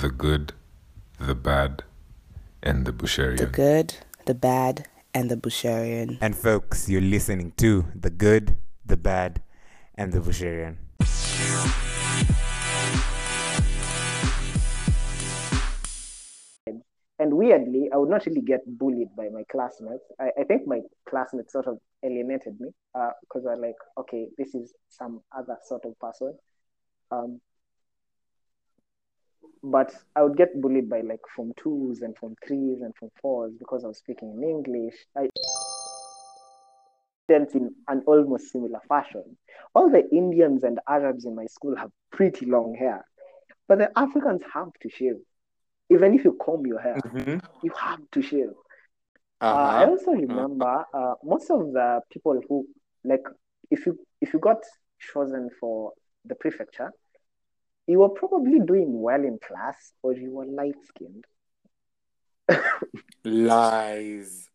The Good, the Bad, and the The Busharian. Good, the Bad, and the Busharian. And folks, you're listening to The Good, the Bad, and the Busharian. And weirdly, I would not really get bullied by my classmates. I think my classmates sort of alienated me because they're like, okay, this is some other sort of person. Um, but I would get bullied by like Form 2s and Form 3s and Form 4s because I was speaking in English. I did in an almost similar fashion. All the Indians and Arabs in my school have pretty long hair, but the Africans have to shave. Even if you comb your hair, you have to shave. I also remember most of the people who like if you got chosen for the prefecture, you were probably doing well in class or you were light skinned. Lies.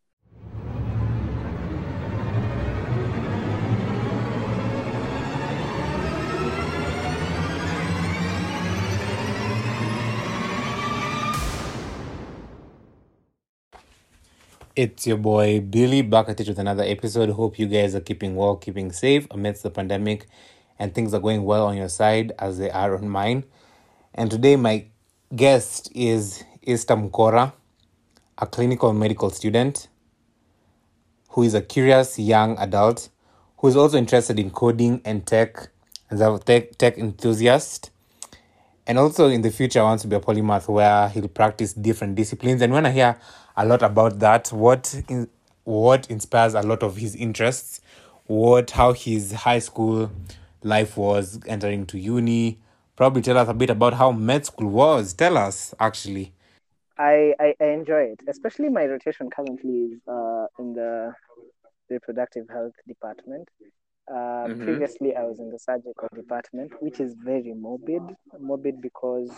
It's your boy Billy back at it with another episode. Hope you guys are keeping well, keeping safe amidst the pandemic, and things are going well on your side as they are on mine. And today my guest is Esther Mukora, a clinical medical student who is a curious young adult who is also interested in coding and tech as a tech enthusiast. And also in the future, wants to be a polymath where he'll practice different disciplines. And when I hear a lot about that, what inspires a lot of his interests, how his high school life was, entering to uni. Probably tell us a bit about how med school was. Tell us, actually. I enjoy it, especially my rotation currently is in the reproductive health department. Previously, I was in the surgical department, which is very morbid because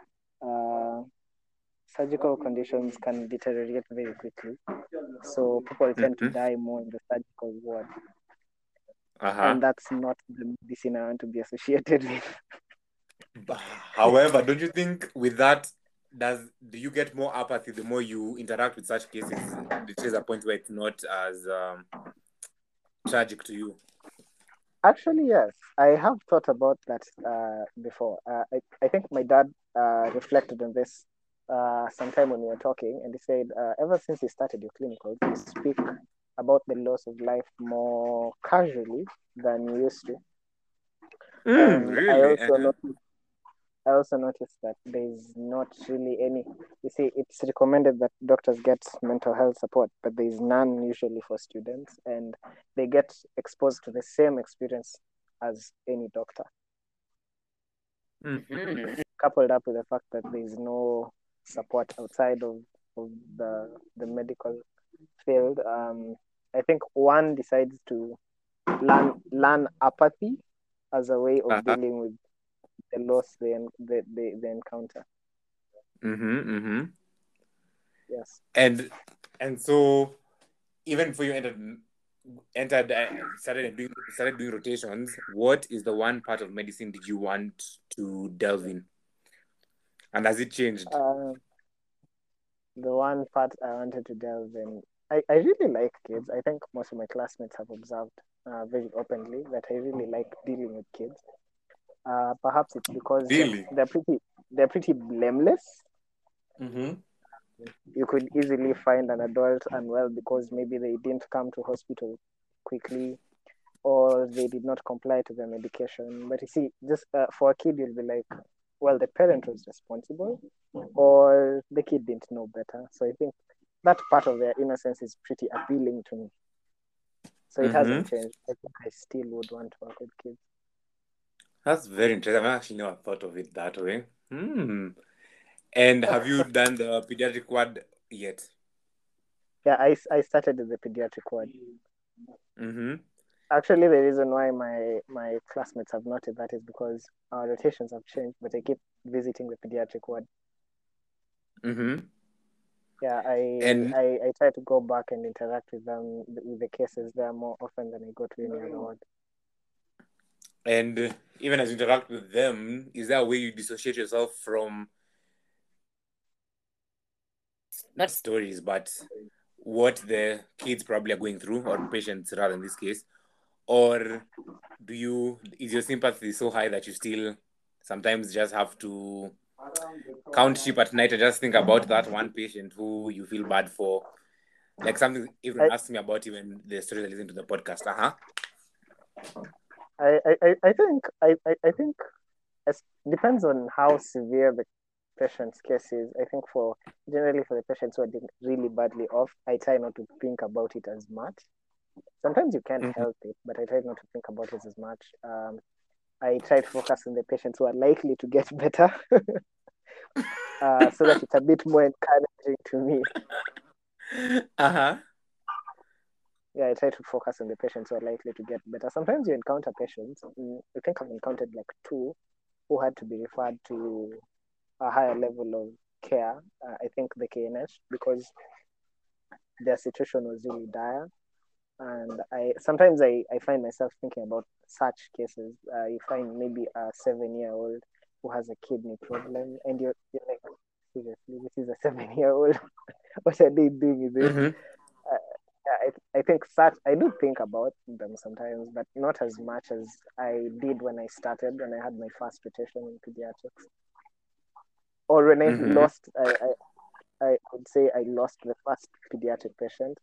surgical conditions can deteriorate very quickly. So people tend to die more in the surgical ward. And that's not the medicine I want to be associated with. However, don't you think with that, do you get more apathy the more you interact with such cases? It is a point where it's not as tragic to you. Actually, yes, I have thought about that before. I think my dad reflected on this sometime when we were talking, and he said, ever since he started your clinicals, you speak about the loss of life more casually than you used to. And really? I also noticed that there's not really any. You see, it's recommended that doctors get mental health support, but there's none usually for students, and they get exposed to the same experience as any doctor. Coupled up with the fact that there's no support outside of the medical field, I think one decides to learn apathy as a way of dealing with the loss they encounter. Yes. And so even for you started doing rotations, what is the one part of medicine did you want to delve in? And has it changed? The one part I wanted to delve in, I really like kids. I think most of my classmates have observed very openly that I really like dealing with kids. Perhaps it's because really? they're pretty blameless. You could easily find an adult unwell because maybe they didn't come to hospital quickly or they did not comply to their medication. But you see, just for a kid, you'll be like, well, the parent was responsible or the kid didn't know better. So I think that part of their innocence is pretty appealing to me. So it hasn't changed. I think I still would want to work with kids. That's very interesting. I've actually never thought of it that way. And have you done the pediatric ward yet? Yeah, I started in the pediatric ward. Actually, the reason why my classmates have noted that is because our rotations have changed, but I keep visiting the pediatric ward. Yeah, I try to go back and interact with them, with the cases there more often than I go to any other ward. And even as you interact with them, is there a way you dissociate yourself from not stories, but what the kids probably are going through, or patients rather in this case? Or is your sympathy so high that you still sometimes just have to count sheep at night and just think about that one patient who you feel bad for? Like something everyone asks me about even the stories I listen to the podcast. I think it depends on how severe the patient's case is. I think generally for the patients who are really badly off, I try not to think about it as much. Sometimes you can't help it, but I try not to think about it as much. I try to focus on the patients who are likely to get better, so that it's a bit more encouraging to me. Yeah, I try to focus on the patients who are likely to get better. Sometimes you encounter patients. I think I've encountered like 2 who had to be referred to a higher level of care. I think the KNH, because their situation was really dire. And sometimes I find myself thinking about such cases. You find maybe a 7-year-old who has a kidney problem, and you're like, seriously, this is a 7-year-old. What are they doing with it? I think I do think about them sometimes, but not as much as I did when I started, when I had my first rotation in pediatrics. Or when I lost, I would say I lost the first pediatric patient.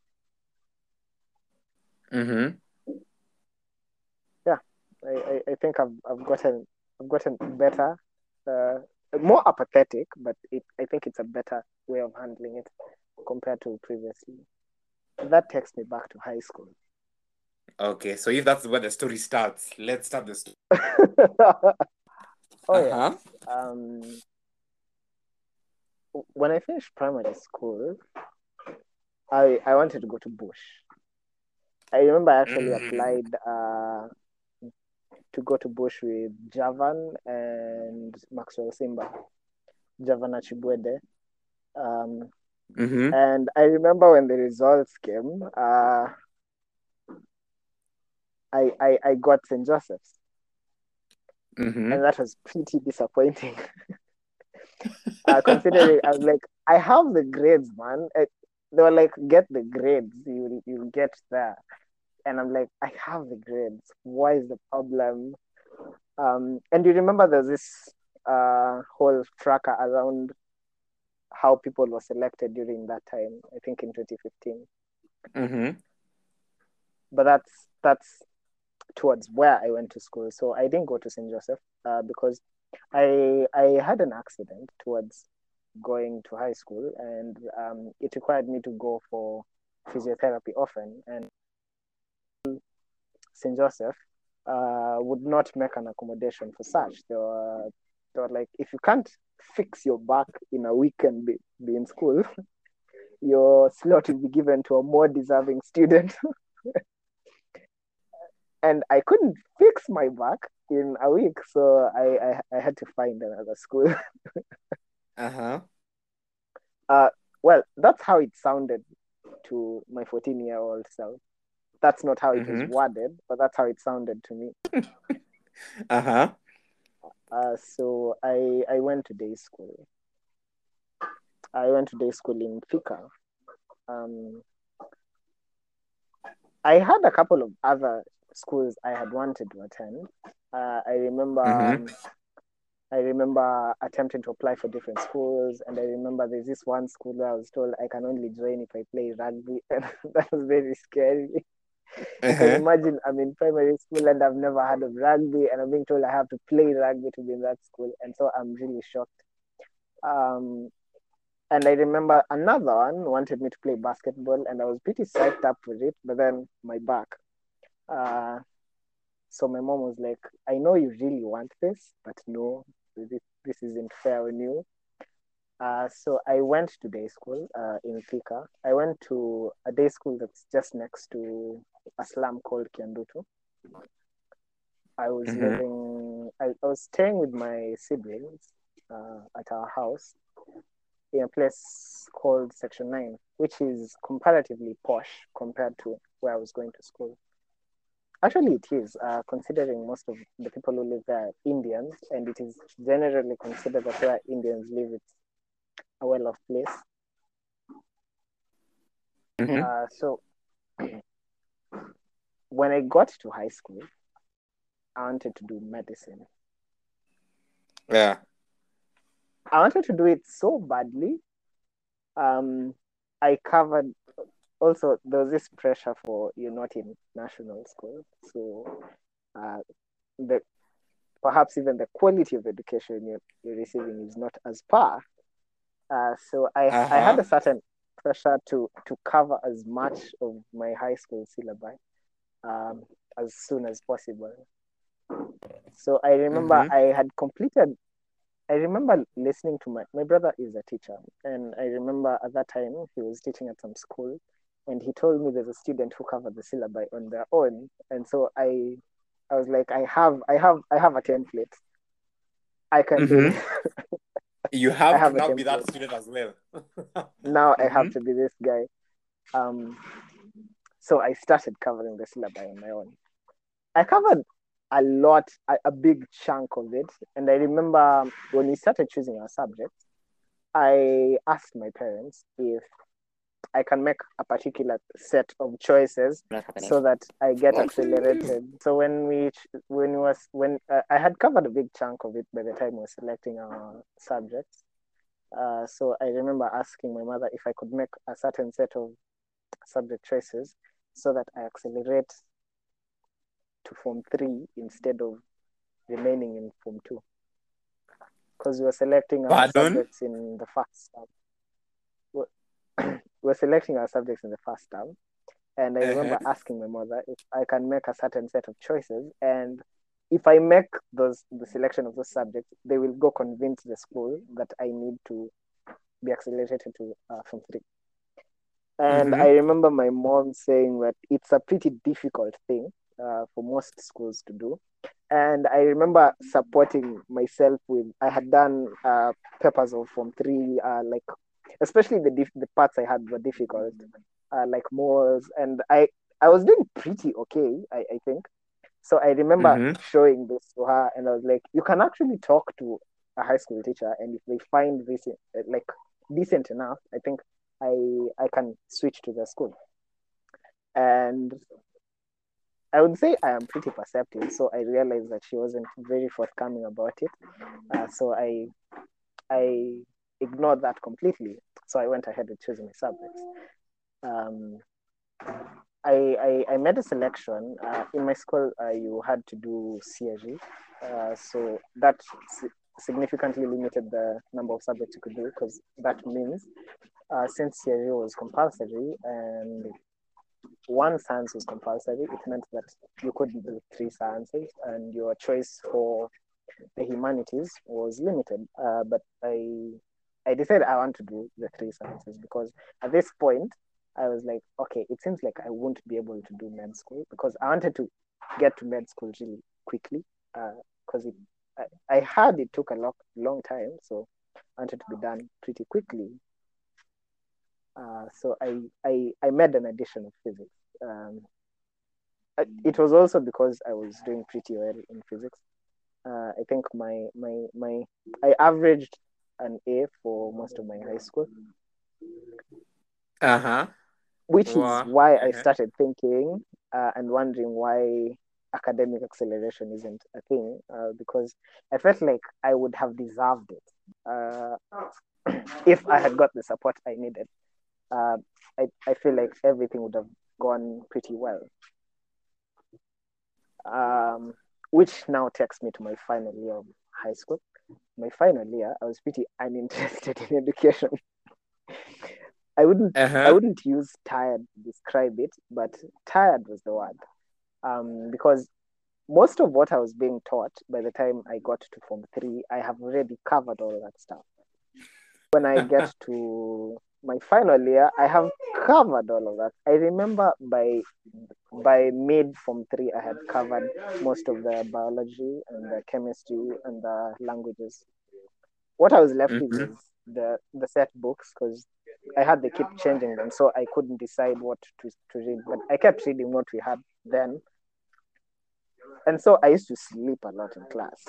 Yeah, I think I've gotten better, more apathetic, but I think it's a better way of handling it compared to previously. That takes me back to high school. Okay, so if that's where the story starts, let's start the story. Yeah. When I finished primary school, I wanted to go to Bush. I remember I actually applied to go to Bush with Javan and Maxwell Simba, Javan Achibwede. And I remember when the results came, I got St. Joseph's. And that was pretty disappointing. Considering I was like, I have the grades, man. They were like, get the grades, you'll get there. And I'm like, I have the grades. Why is the problem? And you remember there's this whole tracker around how people were selected during that time, I think in 2015. But that's towards where I went to school. So I didn't go to St. Joseph because I had an accident towards going to high school, and it required me to go for physiotherapy often. And St. Joseph would not make an accommodation for such. They were like, if you can't fix your back in a week and be in school, your slot will be given to a more deserving student. And I couldn't fix my back in a week, so I had to find another school. Well, that's how it sounded to my 14-year-old self. That's not how it was worded, but that's how it sounded to me. So I went to day school. I went to day school in Thika. I had a couple of other schools I had wanted to attend. I remember attempting to apply for different schools, and I remember there's this one school where I was told I can only join if I play rugby, and that was very scary. You can imagine I'm in primary school and I've never heard of rugby, and I'm being told I have to play rugby to be in that school, and so I'm really shocked. And I remember another one wanted me to play basketball, and I was pretty psyched up for it, but then my back. So my mom was like, I know you really want this, but no, this isn't fair on you. So I went to day school in Thika. I went to a day school that's just next to a slum called Kiandutu. I was I was staying with my siblings at our house in a place called Section 9, which is comparatively posh compared to where I was going to school. Actually, it is, considering most of the people who live there are Indians, and it is generally considered that where Indians live, it's a well-off place. So when I got to high school, I wanted to do medicine. Yeah. I wanted to do it so badly. I covered also there was this pressure for you're not in national school, so the perhaps even the quality of education you're receiving is not as par. So I had a certain pressure to cover as much of my high school syllabi as soon as possible. So I remember I remember listening to my brother is a teacher, and I remember at that time he was teaching at some school, and he told me there's a student who covered the syllabi on their own, and so I was like, I have a template. I can do this. You I have have to a now be that template. student as well. Now I have to be this guy. So I started covering the syllabi on my own. I covered a lot, a big chunk of it. And I remember when we started choosing our subjects, I asked my parents if I can make a particular set of choices so that I get accelerated. So when I had covered a big chunk of it by the time we were selecting our subjects. So I remember asking my mother if I could make a certain set of subject choices so that I accelerate to Form 3 instead of remaining in Form 2. Because we were selecting our subjects in the first term. We were selecting our subjects in the first term. And I remember asking my mother if I can make a certain set of choices. And if I make the selection of those subjects, they will go convince the school that I need to be accelerated to Form 3. And I remember my mom saying that it's a pretty difficult thing for most schools to do. And I remember supporting myself with, I had done papers of Form 3, like, especially the parts I had were difficult, like Moors. And I was doing pretty okay, I think. So I remember showing this to her, and I was like, you can actually talk to a high school teacher, and if they find this like decent enough, I think I can switch to the school. And I would say I am pretty perceptive, so I realized that she wasn't very forthcoming about it. So I ignored that completely. So I went ahead with choosing my subjects. I made a selection. In my school, you had to do CSG. So that significantly limited the number of subjects you could do, because that means since CSG was compulsory and one science was compulsory, it meant that you couldn't do 3 sciences and your choice for the humanities was limited. But I decided I want to do the 3 sciences because at this point, I was like, okay, it seems like I won't be able to do med school because I wanted to get to med school really quickly because I heard it took a long time, so I wanted to be done pretty quickly. So I made an addition of physics. It was also because I was doing pretty well in physics. I think I averaged an A for most of my high school. Which is why I started thinking and wondering why academic acceleration isn't a thing, because I felt like I would have deserved it if I had got the support I needed. I feel like everything would have gone pretty well. Which now takes me to my final year of high school. My final year, I was pretty uninterested in education. I wouldn't use tired to describe it, but tired was the word. Because most of what I was being taught by the time I got to Form 3, I have already covered all that stuff. When I get to my final year, I have covered all of that. I remember by mid Form 3, I had covered most of the biology and the chemistry and the languages. What I was left with was the set books, because I had to keep changing them, so I couldn't decide what to read. But I kept reading what we had then. And so I used to sleep a lot in class.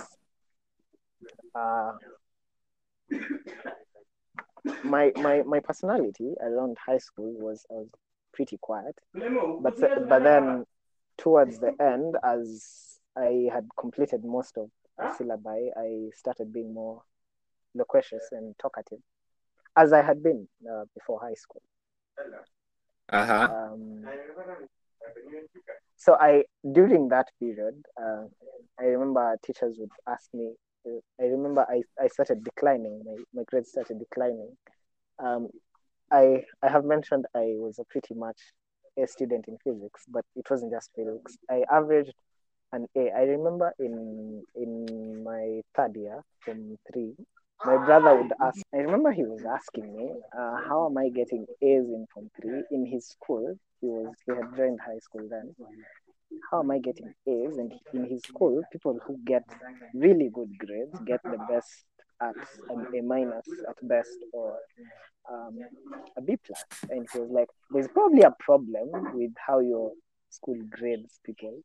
My personality around high school was I was pretty quiet. But then towards the end, as I had completed most of the syllabi, I started being more loquacious and talkative, as I had been before high school. So during that period, I remember teachers would ask me. I remember I started declining. My grades started declining. I have mentioned I was a pretty much A student in physics, but it wasn't just physics. I averaged an A. I remember in my third year from 3, my brother would ask. I remember he was asking me, how am I getting A's in Form 3 in his school? He had joined high school then. How am I getting A's? And in his school, people who get really good grades get the best at an A minus at best, or a B plus. And he was like, there's probably a problem with how your school grades people.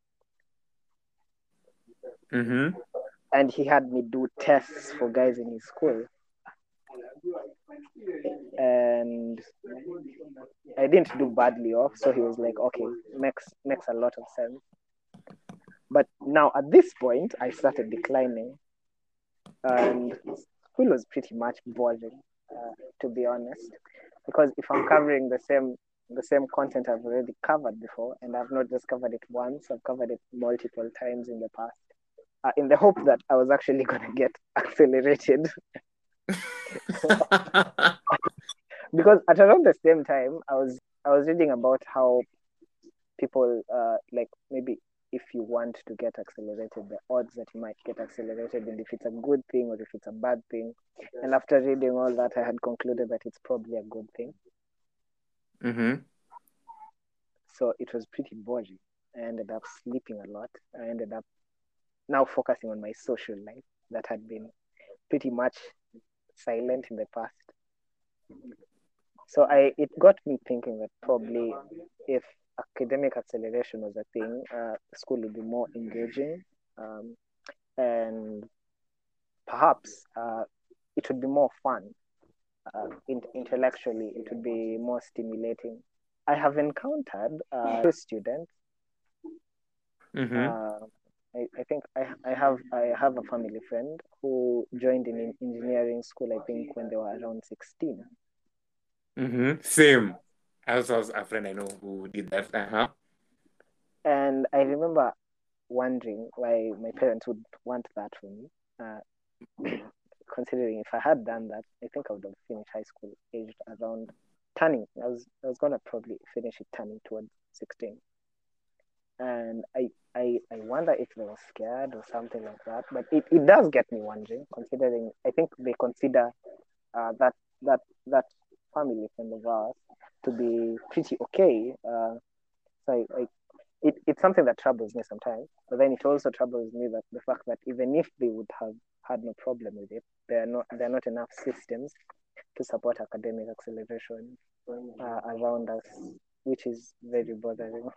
And he had me do tests for guys in his school. And I didn't do badly off, so he was like, okay, makes a lot of sense. But now at this point, I started declining, and school was pretty much boring, to be honest, because if I'm covering the same content I've already covered before, and I've not just covered it once, I've covered it multiple times in the past, in the hope that I was actually going to get accelerated. Because at around the same time, I was reading about how people, like, maybe if you want to get accelerated, the odds that you might get accelerated, and if it's a good thing or if it's a bad thing. And after reading all that, I had concluded that it's probably a good thing. So it was pretty boring. I ended up sleeping a lot. I ended up now focusing on my social life that had been pretty much silent in the past. So it got me thinking that probably if academic acceleration was a thing, school would be more engaging, and perhaps it would be more fun. Intellectually, it would be more stimulating. I have encountered 2 students. I think I have a family friend who joined in engineering school, I think, when they were around 16. Same. I also have a friend I know who did that. And I remember wondering why my parents would want that for me. Considering if I had done that, I think I would have finished high school aged around turning. I was gonna probably finish it turning towards 16. And I wonder if they were scared or something like that. But it does get me wondering, considering I think they consider that family friend of ours to be pretty okay. So it's something that troubles me sometimes. But then it also troubles me that the fact that even if they would have had no problem with it, there are not enough systems to support academic acceleration around us, which is very bothering.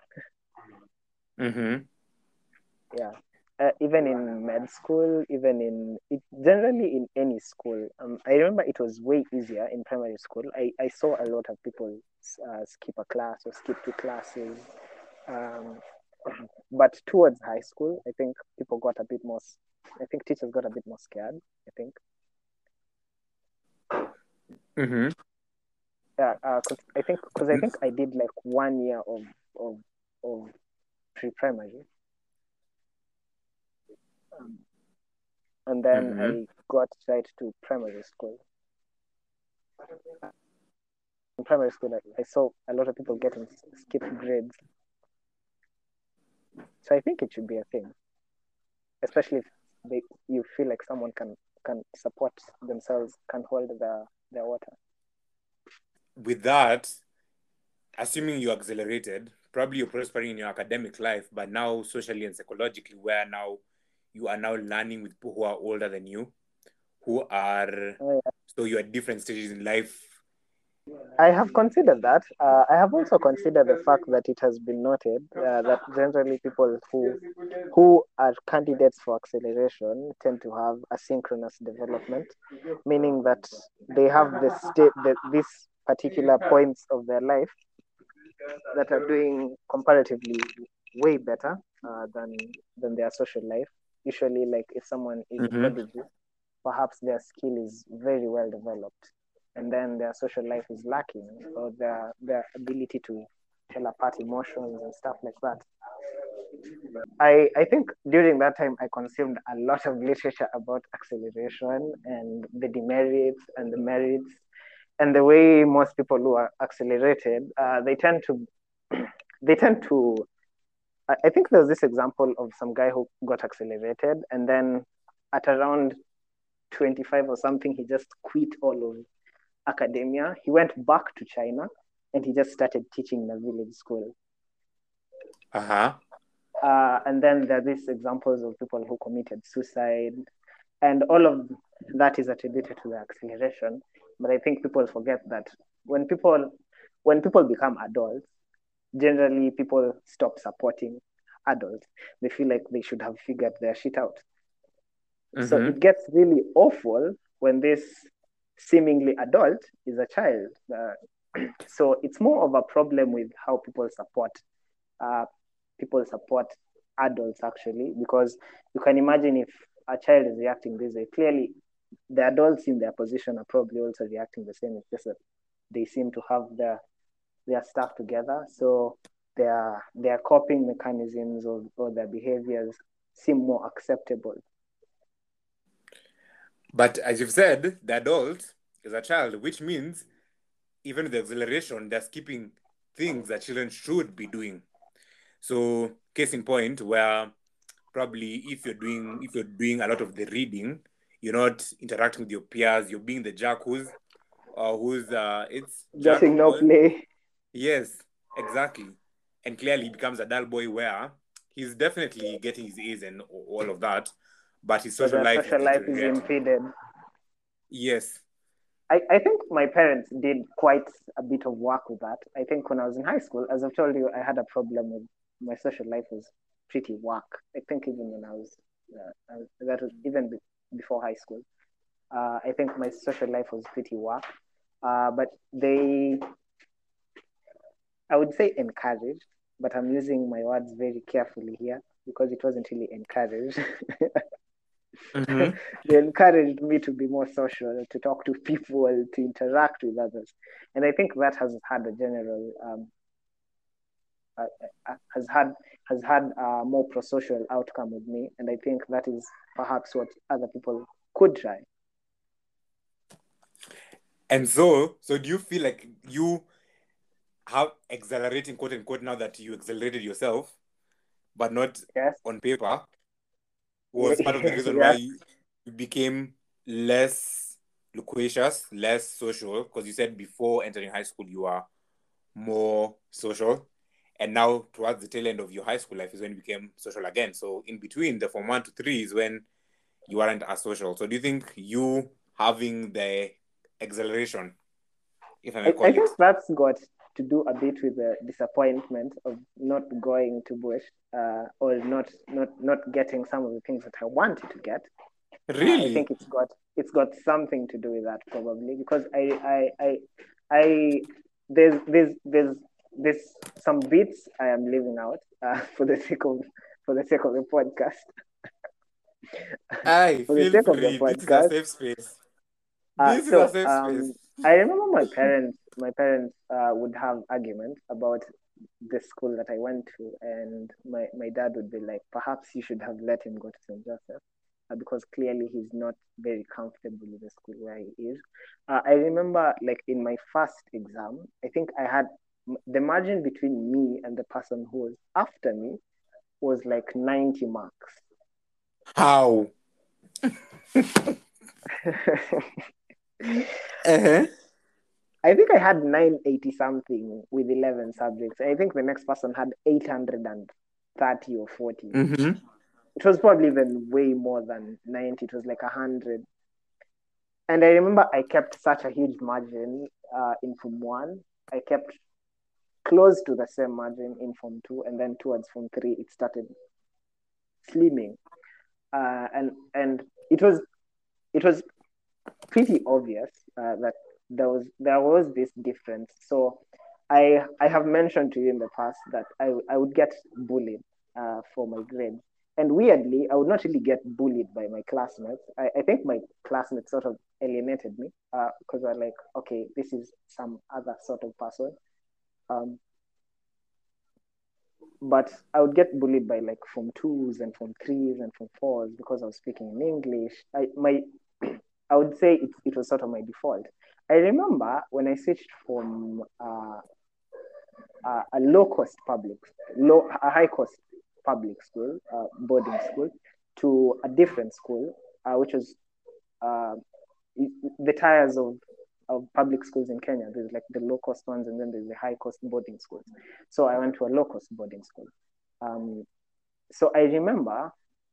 Yeah. Even in med school, generally in any school. I remember it was way easier in primary school. I saw a lot of people skip a class or skip 2 classes. But towards high school, I think teachers got a bit more scared, I think. Yeah, because I think I did like 1 year of pre-primary. And then I got right to primary school. In primary school, I saw a lot of people getting skipped grades. So I think it should be a thing, especially if you feel like someone can support themselves, can hold their water. With that, assuming you accelerated, probably you're prospering in your academic life, but now socially and psychologically, where now you are now learning with people who are older than you, so you're at different stages in life. I have considered that. I have also considered the fact that it has been noted that generally people who are candidates for acceleration tend to have asynchronous development, meaning that they have these particular points of their life that are doing comparatively way better than their social life. Usually, like if someone is a prodigy, perhaps their skill is very well developed, and then their social life is lacking, or their ability to tell apart emotions and stuff like that. I think during that time I consumed a lot of literature about acceleration and the demerits and the merits, and the way most people who are accelerated, they tend to they tend to I think there's this example of some guy who got accelerated, and then at around 25 or something, he just quit all of academia. He went back to China and he just started teaching in a village school. And then there are these examples of people who committed suicide, and all of that is attributed to the acceleration. But I think people forget that when people become adults, generally people stop supporting adults. They feel like they should have figured their shit out. So it gets really awful when this seemingly adult is a child. So it's more of a problem with how people support adults, actually, because you can imagine if a child is reacting this way. Clearly, the adults in their position are probably also reacting the same. It's just that they seem to have their stuff together, so their coping mechanisms or their behaviors seem more acceptable. But as you've said, the adult is a child, which means even with the acceleration, they're skipping things that children should be doing. So, case in point, where probably if you're doing a lot of the reading, you're not interacting with your peers, you're being the jack who's it's getting no play. Yes, exactly. And clearly he becomes a dull boy where he's definitely getting his A's and all of that, but his social life is impeded. Yes. I think my parents did quite a bit of work with that. I think when I was in high school, as I've told you, I had a problem with my social life was pretty whack. I think even when I was that was even before high school. I think my social life was pretty whack. But I would say encouraged, but I'm using my words very carefully here because it wasn't really encouraged. They encouraged me to be more social, to talk to people, to interact with others, and I think that has had a general has had a more pro-social outcome with me, and I think that is perhaps what other people could try. And so do you feel like you have accelerating, quote unquote, now that you accelerated yourself, but not on paper, was part of the reason why you became less loquacious, less social? Because you said before entering high school you are more social, and now towards the tail end of your high school life is when you became social again. So in between the Form 1 to 3 is when you aren't as social. So do you think you having the acceleration, if I may call it, I think that's got to do a bit with the disappointment of not going to Bush or not getting some of the things that I wanted to get. Really? I think it's got something to do with that, probably, because there's some bits I am leaving out for the sake of the podcast. For the sake of the podcast. This is a safe space. This is a safe space. I remember my parents would have arguments about the school that I went to, and my dad would be like, perhaps you should have let him go to St. Joseph because clearly he's not very comfortable with the school where he is. I remember, like, in my first exam, I think I had the margin between me and the person who was after me was like 90 marks. How? I think I had 980 something with 11 subjects. I think the next person had 830 or 40. It was probably even way more than 90. It was like 100. And I remember I kept such a huge margin in Form 1. I kept close to the same margin in Form 2, and then towards Form 3 it started slimming. And it was pretty obvious that there was this difference. So I have mentioned to you in the past that I would get bullied for my grades. And weirdly, I would not really get bullied by my classmates. I think my classmates sort of alienated me because they're like, okay, this is some other sort of person. But I would get bullied by like Form 2s and Form 3s and Form 4s because I was speaking in English. I would say it was sort of my default. I remember when I switched from a a high cost public school, boarding school, to a different school, which was the tiers of public schools in Kenya. There's like the low cost ones, and then there's the high cost boarding schools. So I went to a low cost boarding school. So I remember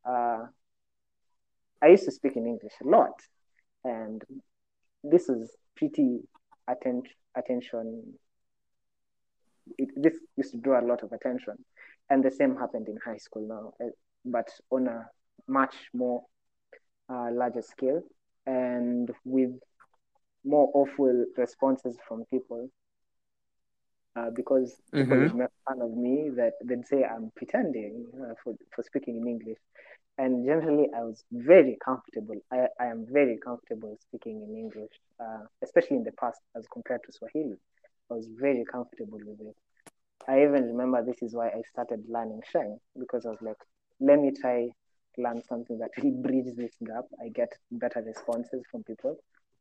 I used to speak in English a lot, and this was pretty attention. This used to draw a lot of attention, and the same happened in high school now, but on a much more larger scale and with more awful responses from people because people would make fun of me, that they'd say I'm pretending for speaking in English. And generally, I was very comfortable. I am very comfortable speaking in English, especially in the past as compared to Swahili. I was very comfortable with it. I even remember this is why I started learning Sheng, because I was like, let me try learn something that will bridge this gap. I get better responses from people.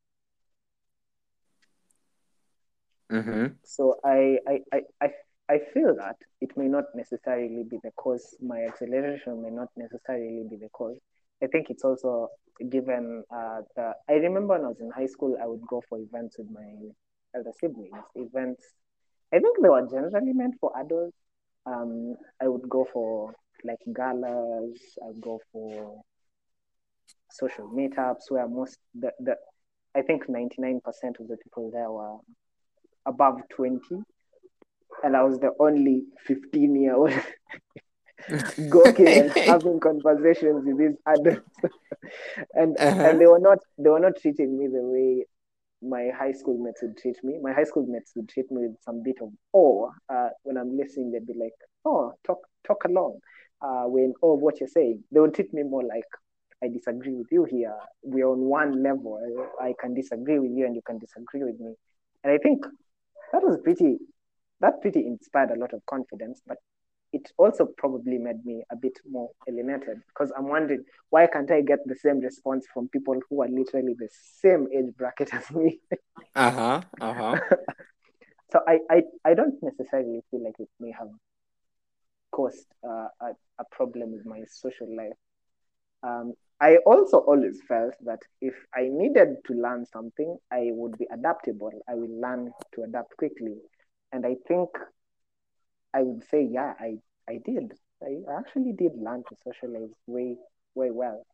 So I feel that it may not necessarily be the cause. My acceleration may not necessarily be the cause. I think it's also given I remember when I was in high school, I would go for events with my elder siblings. Events, I think they were generally meant for adults. I would go for like galas. I'd go for social meetups where I think 99% of the people there were above 20, and I was the only 15-year-old gawking and having conversations with these adults. and they were not treating me the way my high school mates would treat me. My high school mates would treat me with some bit of awe. When I'm listening, they'd be like, "Oh, talk along. We're in awe of what you're saying." They would treat me more like, "I disagree with you here. We're on one level. I can disagree with you, and you can disagree with me." And I think that pretty inspired a lot of confidence, but it also probably made me a bit more alienated, because I'm wondering, why can't I get the same response from people who are literally the same age bracket as me? So I don't necessarily feel like it may have caused a problem with my social life. I also always felt that if I needed to learn something, I would be adaptable. I will learn to adapt quickly. And I think I would say, yeah, I did. I actually did learn to socialize way well.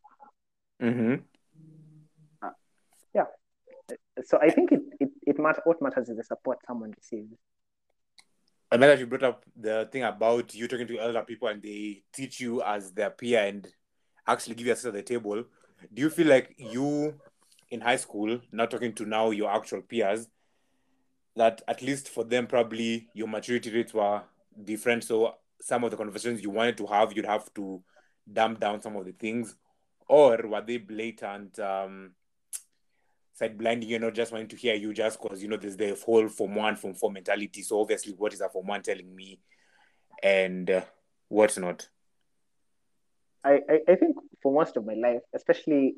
Yeah. So I think what matters is the support someone receives. I know that you brought up the thing about you talking to elder people and they teach you as their peer and actually give you a seat at the table. Do you feel like you in high school, not talking to now your actual peers, that at least for them probably your maturity rates were different, so some of the conversations you wanted to have, you'd have to dumb down some of the things? Or were they blatant side blinding, just wanting to hear you just because, there's the whole Form 1, Form 4 mentality, so obviously what is a Form 1 telling me and what's not? I think for most of my life, especially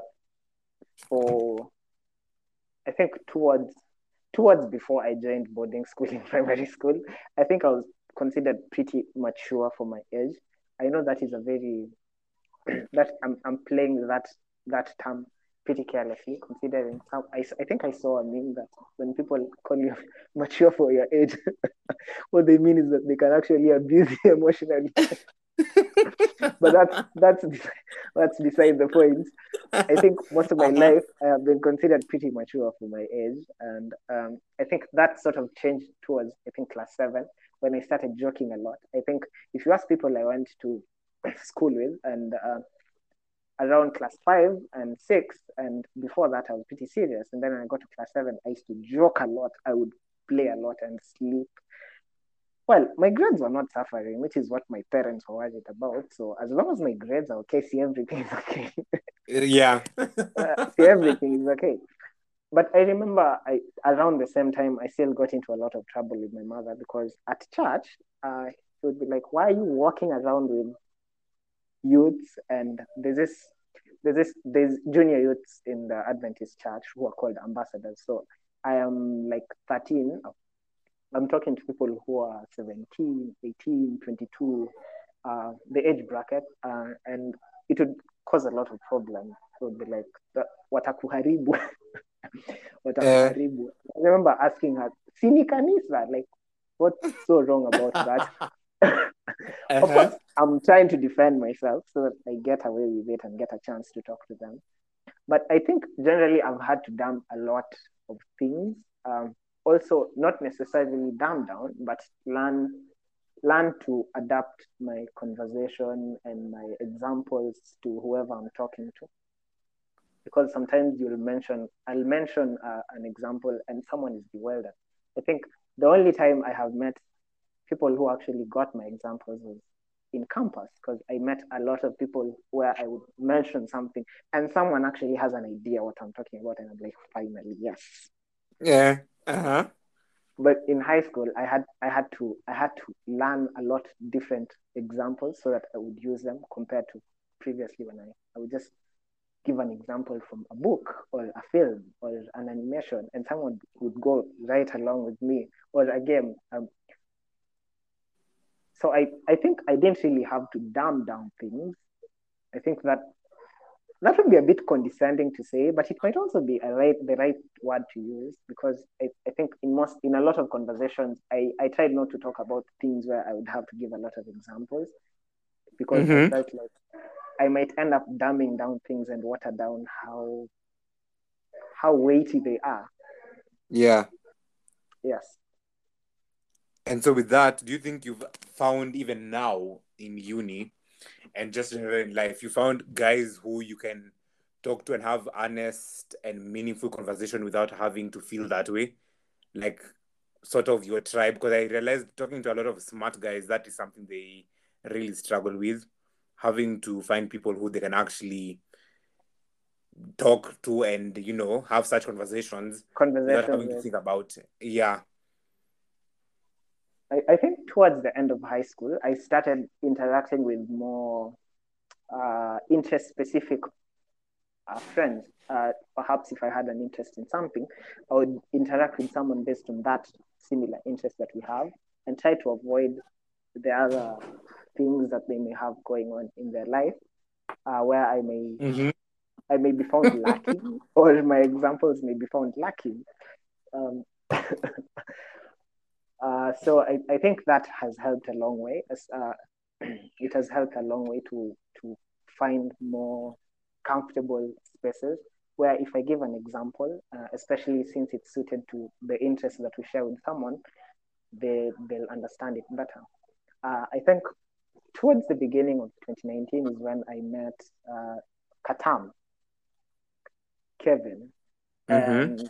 I think towards before I joined boarding school in primary school, I think I was considered pretty mature for my age. I know that is a very that I'm playing that term pretty carelessly, considering I think I saw a meme that when people call you mature for your age, what they mean is that they can actually abuse you emotionally. But that's beside the point. I think most of my life I have been considered pretty mature for my age, and I think that sort of changed towards, I think, class 7, when I started joking a lot. I think if you ask people I went to school with, and around class 5 and 6, and before that I was pretty serious, and then when I got to class 7, I used to joke a lot. I would play a lot and sleep. Well, my grades were not suffering, which is what my parents were worried about. So as long as my grades are okay, see everything is okay. Yeah. See everything is okay. But I remember around the same time I still got into a lot of trouble with my mother because at church, she would be like, "Why are you walking around with youths?" And there's junior youths in the Adventist church who are called ambassadors. So I am like 13. I'm talking to people who are 17, 18, 22, the age bracket, and it would cause a lot of problems. So it would be like, watakuharibu. Watakuharibu. I remember asking her, Sini kanisa? Like, what's so wrong about that? Of course, I'm trying to defend myself so that I get away with it and get a chance to talk to them. But I think generally I've had to dumb a lot of things. Also, not necessarily dumb down, but learn to adapt my conversation and my examples to whoever I'm talking to. Because sometimes I'll mention an example and someone is bewildered. I think the only time I have met people who actually got my examples was in campus, because I met a lot of people where I would mention something and someone actually has an idea what I'm talking about, and I'm like, finally, yes. Yeah. But in high school, I had to learn a lot different examples so that I would use them compared to previously when I would just give an example from a book or a film or an animation, and someone would go right along with me, or a game. So I think I didn't really have to dumb down things. I think that would be a bit condescending to say, but it might also be the right word to use, because I think in a lot of conversations, I tried not to talk about things where I would have to give a lot of examples, because I felt like I might end up dumbing down things and water down how weighty they are. Yeah. Yes. And so with that, do you think you've found even now in uni and just in life, you found guys who you can talk to and have honest and meaningful conversation without having to feel that way? Like sort of your tribe? Because I realized talking to a lot of smart guys, that is something they really struggle with. Having to find people who they can actually talk to and, have such conversations without having to think about it. Yeah. I think towards the end of high school, I started interacting with more interest-specific friends. Perhaps if I had an interest in something, I would interact with someone based on that similar interest that we have, and try to avoid the other things that they may have going on in their life, where I may be found lacking, or my examples may be found lacking. So I think that has helped a long way. It has helped a long way to find more comfortable spaces where, if I give an example, especially since it's suited to the interests that we share with someone, they'll understand it better. I think towards the beginning of 2019 is when I met Katam, Kevin, and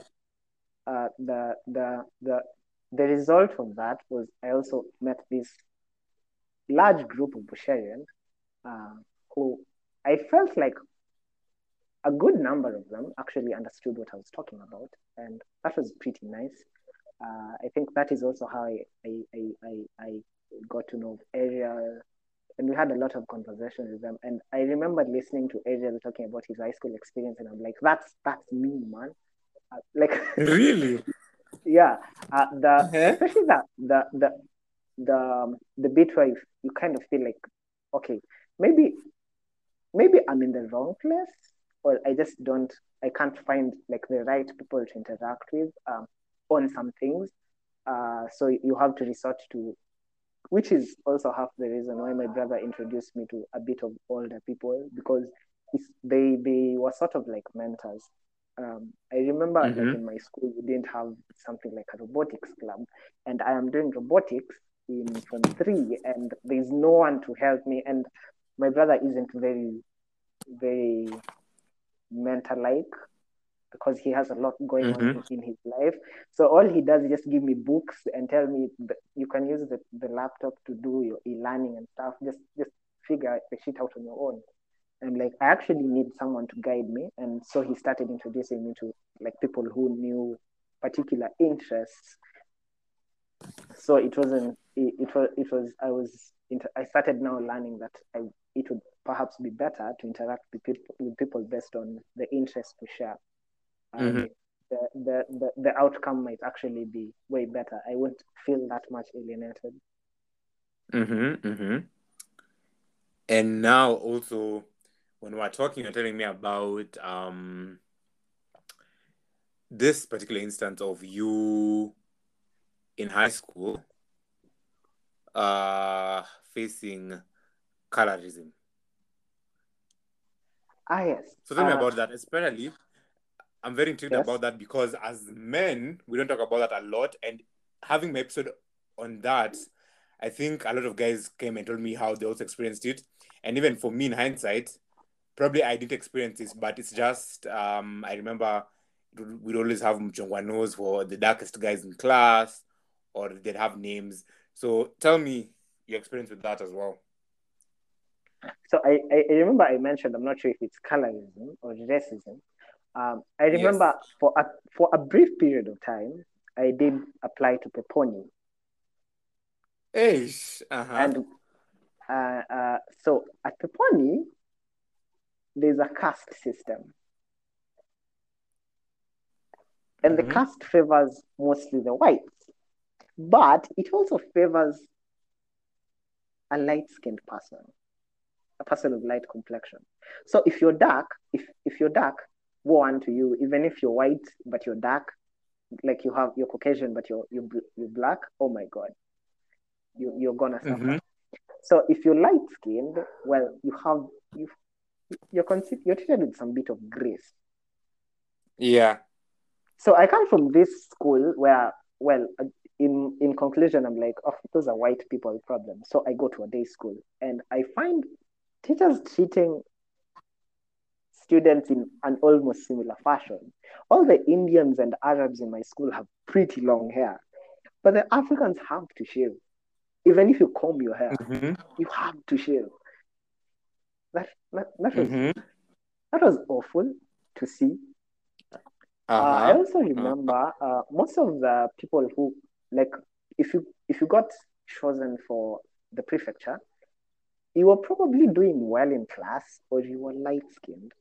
the result of that was I also met this large group of Busharians who I felt like a good number of them actually understood what I was talking about, and that was pretty nice. I think that is also how I got to know Ariel, and we had a lot of conversations with them. And I remember listening to Ariel talking about his high school experience, and I'm like, that's me, man. Like really, yeah. Especially the bit where you kind of feel like, okay, maybe I'm in the wrong place, or I can't find like the right people to interact with on some things. So you have to resort to, which is also half the reason why my brother introduced me to a bit of older people, because they were sort of like mentors. I remember like in my school, we didn't have something like a robotics club, and I am doing robotics in Form 3, and there's no one to help me, and my brother isn't very, very mentor-like. because he has a lot going on Mm-hmm. in his life. So all he does is just give me books and tell me that you can use the laptop to do your e-learning and stuff. Just figure the shit out on your own. I'm like, I actually need someone to guide me. And so he started introducing me to like people who knew particular interests. So I started now learning that it would perhaps be better to interact with people based on the interest to share. Mm-hmm. And the outcome might actually be way better. I won't feel that much alienated. Mm-hmm. Mm-hmm. And now also, when we're talking, you're telling me about this particular instance of you in high school facing colorism. Yes. So tell me about that. Especially, I'm very intrigued Yes. about that because as men, we don't talk about that a lot. And having my episode on that, I think a lot of guys came and told me how they also experienced it. And even for me, in hindsight, probably I didn't experience this, but it's just I remember we'd always have mchongwanos for the darkest guys in class, or they'd have names. So tell me your experience with that as well. So I remember I mentioned, I'm not sure if it's colorism or racism. I remember Yes. for a brief period of time, I did apply to Peponi. Eish. Uh-huh. And so at Peponi, there's a caste system. And the Mm-hmm. caste favors mostly the whites. But it also favors a light-skinned person, a person of light complexion. So if you're dark, if you're dark, woe unto you. Even if you're white but you're dark, like you're Caucasian but you're black. Oh my God, you're gonna suffer. Mm-hmm. So if you're light skinned, well, you're treated with some bit of grace. Yeah. So I come from this school where, well, in conclusion, I'm like, oh, those are white people problems. So I go to a day school and I find teachers treating students in an almost similar fashion. All the Indians and Arabs in my school have pretty long hair, but the Africans have to shave. Even if you comb your hair, Mm-hmm. you have to shave. That Mm-hmm. that was awful to see. I Uh-huh. also remember most of the people who, like, if you got chosen for the prefecture, you were probably doing well in class or you were light skinned.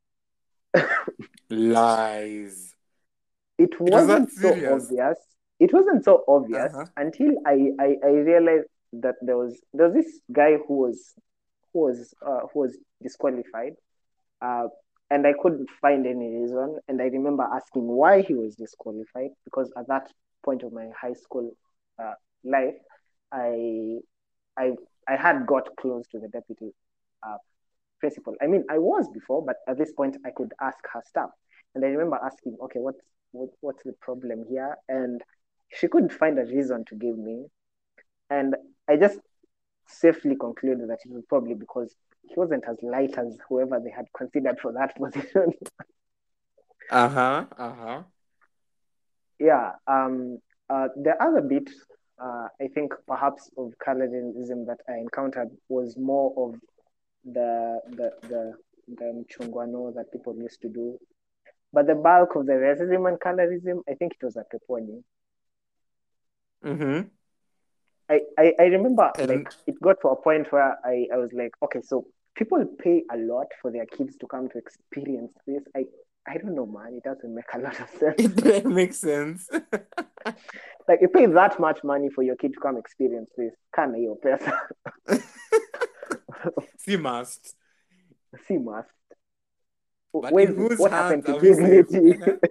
Lies. It It was that wasn't so serious. obvious. It wasn't so obvious Uh-huh. until I realized that there was this guy who was disqualified, uh, and I couldn't find any reason. And I remember asking why he was disqualified because at that point of my high school uh, life, I I I had got close to the deputy uh, principal. I mean, I was before, but at this point, I could ask her stuff. And I remember asking, okay, what's the problem here? And she couldn't find a reason to give me. And I just safely concluded that it was probably because he wasn't as light as whoever they had considered for that position. Uh-huh. Uh-huh. Yeah. The other bit, I think perhaps of colorism that I encountered was more of the mchungwano that people used to do. But the bulk of the racism and colorism, I think it was at Peponi. Mm-hmm. I remember like And it got to a point where I was like, okay, so people pay a lot for their kids to come to experience this. I don't know, man. It doesn't make a lot of sense. it didn't make sense. Like you pay that much money for your kid to come experience this. Can you pesa? She must. See, must. But in whose What hands happened to are we safe? dignity? Uh-huh.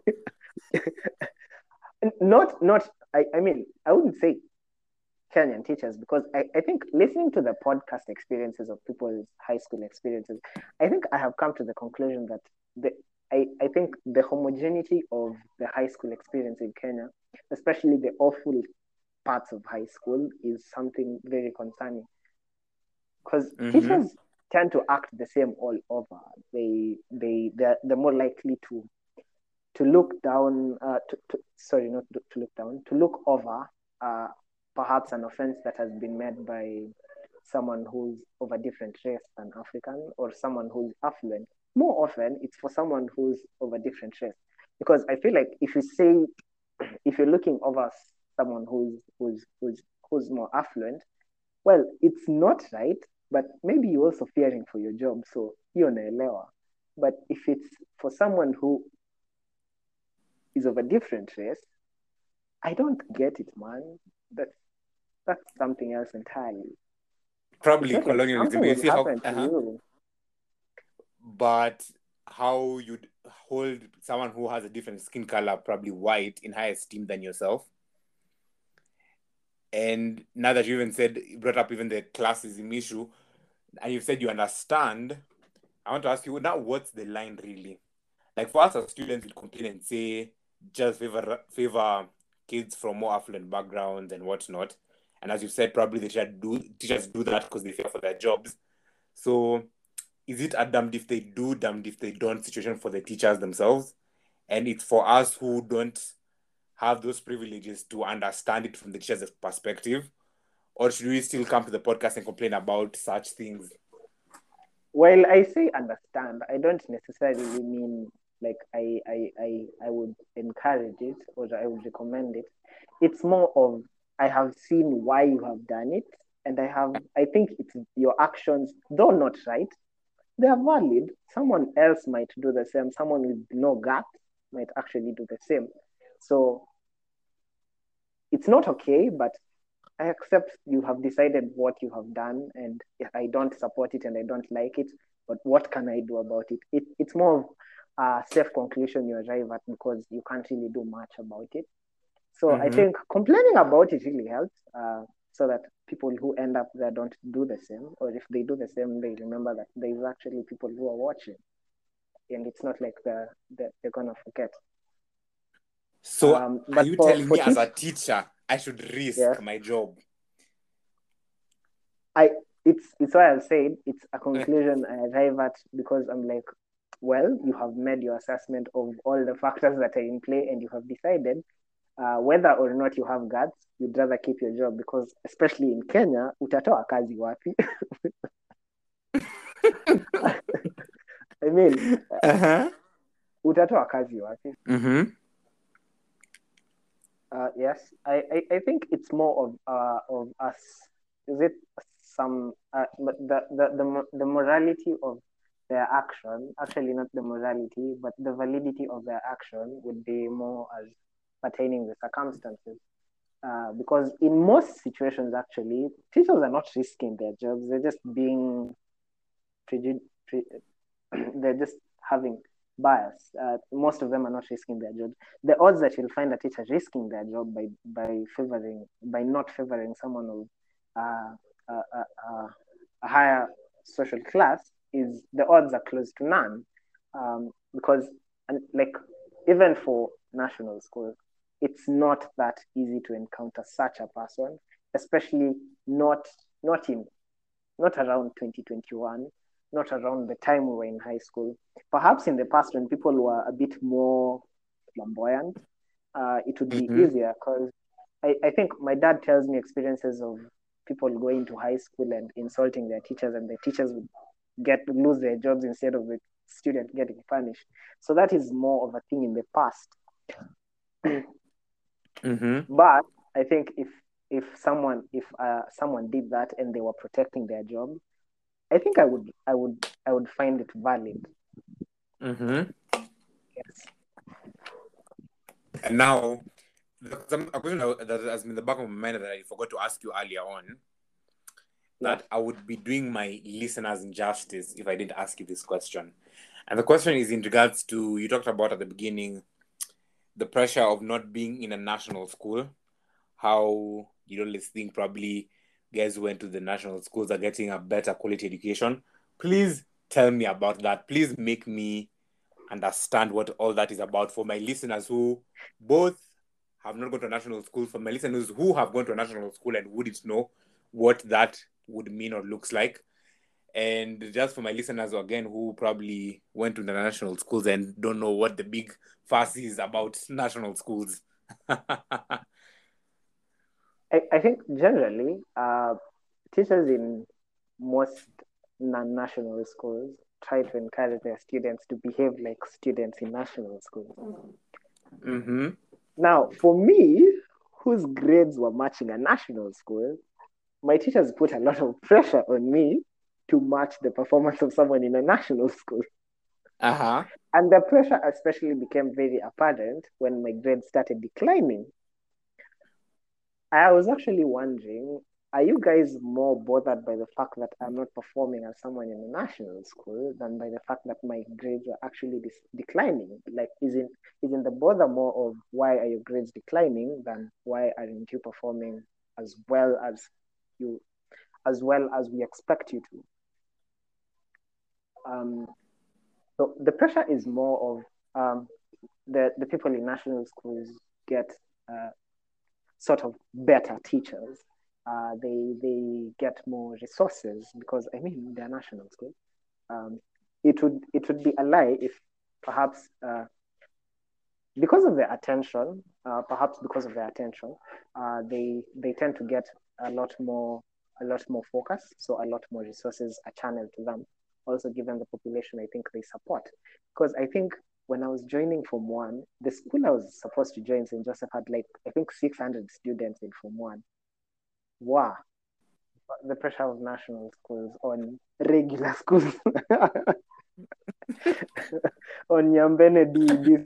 Not. I mean, I wouldn't say Kenyan teachers because I think listening to the podcast experiences of people's high school experiences, I think I have come to the conclusion that I think the homogeneity of the high school experience in Kenya, especially the awful parts of high school, is something very concerning. Because Mm-hmm. teachers tend to act the same all over. They're more likely to to look down, sorry, not to look down, to look over perhaps an offense that has been made by someone who's of a different race than African or someone who's affluent. More often, it's for someone who's of a different race. Because I feel like if you're looking over someone who's more affluent, well, it's not right, but maybe you're also fearing for your job, so you're naelewa. But if it's for someone who is of a different race, I don't get it, man. That's something else entirely. Probably It's not like colonialism, something but you will see how, happen to you. but how you'd hold someone who has a different skin color, probably white, in higher esteem than yourself. And now that you brought up even the classism issue, and you've said you understand, I want to ask you now, what's the line really? Like for us as students, we complain and say, just favor kids from more affluent backgrounds and whatnot. And as you said, probably teachers do that because they fear for their jobs. So is it a damned if they do, damned if they don't situation for the teachers themselves? And it's for us who don't have those privileges to understand it from the teacher's perspective? Or should we still come to the podcast and complain about such things? Well, I say understand. I don't necessarily mean like I would encourage it or I would recommend it. It's more of I have seen why you have done it, and I think it's your actions, though not right, they are valid. Someone else might do the same. Someone with no guts might actually do the same. So it's not okay, but I accept you have decided what you have done, and I don't support it and I don't like it. But what can I do about it? It's more of a safe conclusion you arrive at because you can't really do much about it. So I think complaining about it really helps, so that people who end up there don't do the same, or if they do the same, they remember that there's actually people who are watching, and it's not like they're gonna forget. So are you telling me as a teacher I should risk my job? It's why I've said it's a conclusion I arrive at because I'm like, well, you have made your assessment of all the factors that are in play, and you have decided whether or not you have guts, you'd rather keep your job because, especially in Kenya, utatoa kazi wapi? I mean, utatoa kazi wapi? Yes, I think it's more of us. Is it some the morality of their action? Actually, not the morality, but the validity of their action would be more as pertaining the circumstances. Because in most situations, actually, teachers are not risking their jobs. They're just being they're just having bias. Most of them are not risking their jobs. The odds that you'll find a teacher risking their job by not favoring someone of a higher social class is the odds are close to none. Because like even for national schools, it's not that easy to encounter such a person, especially not around 2021, not around the time we were in high school. Perhaps in the past when people were a bit more flamboyant, it would be easier because I think my dad tells me experiences of people going to high school and insulting their teachers, and the teachers would lose their jobs instead of the student getting punished. So that is more of a thing in the past. But I think if someone did that and they were protecting their job, I think I would find it valid. Yes. And now, a question that has been in the back of my mind that I forgot to ask you earlier on, that I would be doing my listeners injustice if I didn't ask you this question. And the question is in regards to, you talked about at the beginning, the pressure of not being in a national school, how you always think probably guys who went to the national schools are getting a better quality education. Please tell me about that. Please make me understand what all that is about for my listeners who both have not gone to a national school, for my listeners who have gone to a national school and wouldn't know what that would mean or looks like. And just for my listeners again who probably went to the national schools and don't know what the big fuss is about national schools. I think generally, teachers in most non-national schools try to encourage their students to behave like students in national schools. Mm-hmm. Now, for me, whose grades were matching a national school, my teachers put a lot of pressure on me to match the performance of someone in a national school. Uh-huh. And the pressure especially became very apparent when my grades started declining. I was actually wondering, are you guys more bothered by the fact that I'm not performing as someone in a national school than by the fact that my grades are actually declining? Like, isn't the bother more of why are your grades declining than why aren't you performing as well as you, as well as we expect you to? So the pressure is more of the people in national schools get sort of better teachers. They get more resources because I mean they're national schools. It would be a lie if perhaps because of their attention, they tend to get a lot more focus, so a lot more resources are channeled to them. Also, given the population, I think they support. Because I think when I was joining Form 1, the school I was supposed to join, St. Joseph, had like, I think 600 students in Form 1. Wow. The pressure of national schools on regular schools. On Yambene D.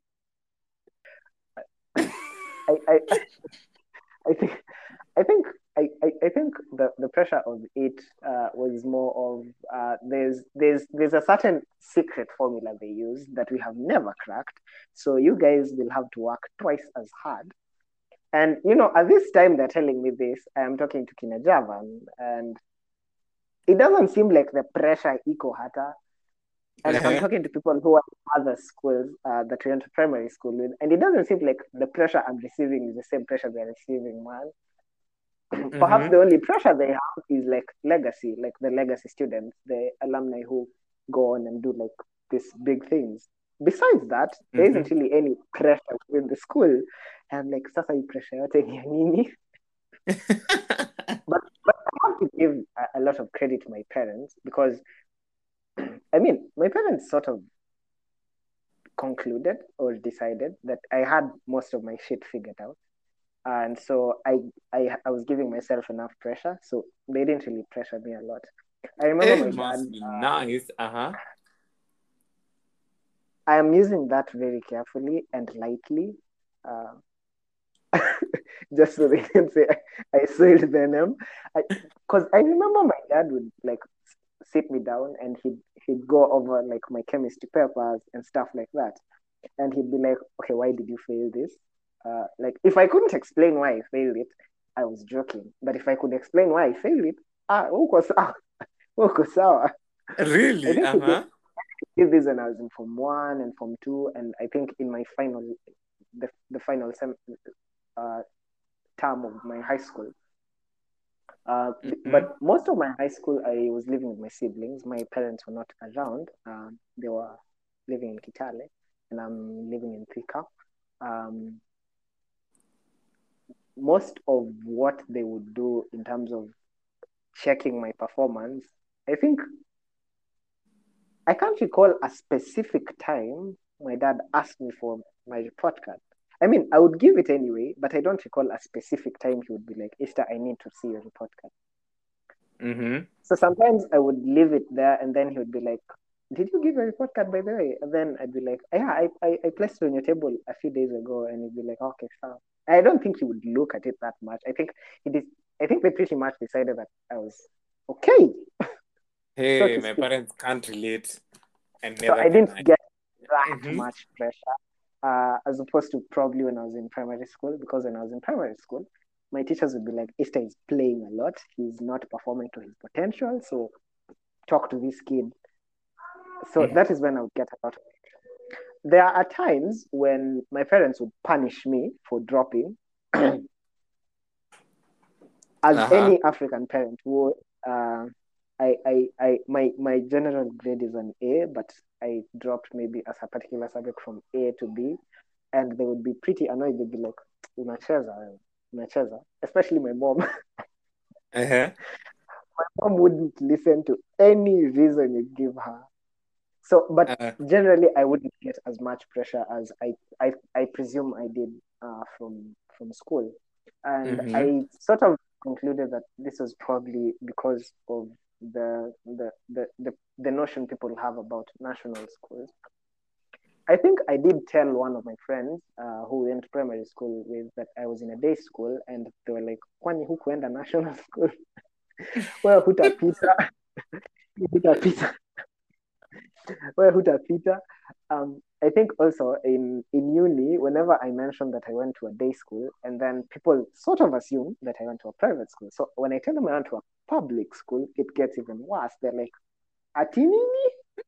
I think the pressure of it was more of there's a certain secret formula they use that we have never cracked. So you guys will have to work twice as hard. And at this time they're telling me this, I'm talking to Kina Javan, and it doesn't seem like the pressure equal hata. And I'm talking to people who are in other schools that we went to primary school with, and it doesn't seem like the pressure I'm receiving is the same pressure they're receiving, man. Perhaps the only pressure they have is like legacy, like the legacy students, the alumni who go on and do like these big things. Besides that, there isn't really any pressure within the school. I'm like, sasa hii pressure yote ni ya nini? But I have to give a lot of credit to my parents because, I mean, my parents sort of concluded or decided that I had most of my shit figured out. And so I was giving myself enough pressure, so they didn't really pressure me a lot. I remember it must be nice. I am using that very carefully and lightly, just so they can say I soiled them. Because I remember my dad would like sit me down and he'd go over like my chemistry papers and stuff like that, and he'd be like, "Okay, why did you fail this?" Like if I couldn't explain why I failed it, I was joking. But if I could explain why I failed it, Really? I think we did this when I was in Form 1 and Form 2, and I think in my the final term of my high school. But most of my high school, I was living with my siblings. My parents were not around. They were living in Kitale, and I'm living in Thika. Most of what they would do in terms of checking my performance, I think I can't recall a specific time my dad asked me for my report card. I mean, I would give it anyway, but I don't recall a specific time he would be like, Esther, I need to see your report card. So sometimes I would leave it there, and then he would be like, did you give a report card, by the way? And then I'd be like, yeah, I placed it on your table a few days ago. And he'd be like, okay, fine. I don't think he would look at it that much. I think they pretty much decided that I was okay. Hey, my parents can't relate. So I didn't get that much pressure, as opposed to probably when I was in primary school, because when I was in primary school, my teachers would be like, Esther is playing a lot. He's not performing to his potential. So talk to this kid. So that is when I would get a lot of it. There are times when my parents would punish me for dropping, as any African parent would. my general grade is an A, but I dropped maybe as a particular subject from A to B, and they would be pretty annoyed. They'd be like, unacheza, wewe, unacheza. Especially my mom. Uh-huh. My mom wouldn't listen to any reason you give her. So, but generally, I wouldn't get as much pressure as I presume I did from school, and I sort of concluded that this was probably because of the notion people have about national schools. I think I did tell one of my friends who went to primary school with that I was in a day school, and they were like, "Kwani hukuenda national school?" Well, hutapita, hutapita. Well, hutapita. I think also in uni, whenever I mentioned that I went to a day school, and then people sort of assume that I went to a private school. So when I tell them I went to a public school, it gets even worse. They're like, "Ati nini?"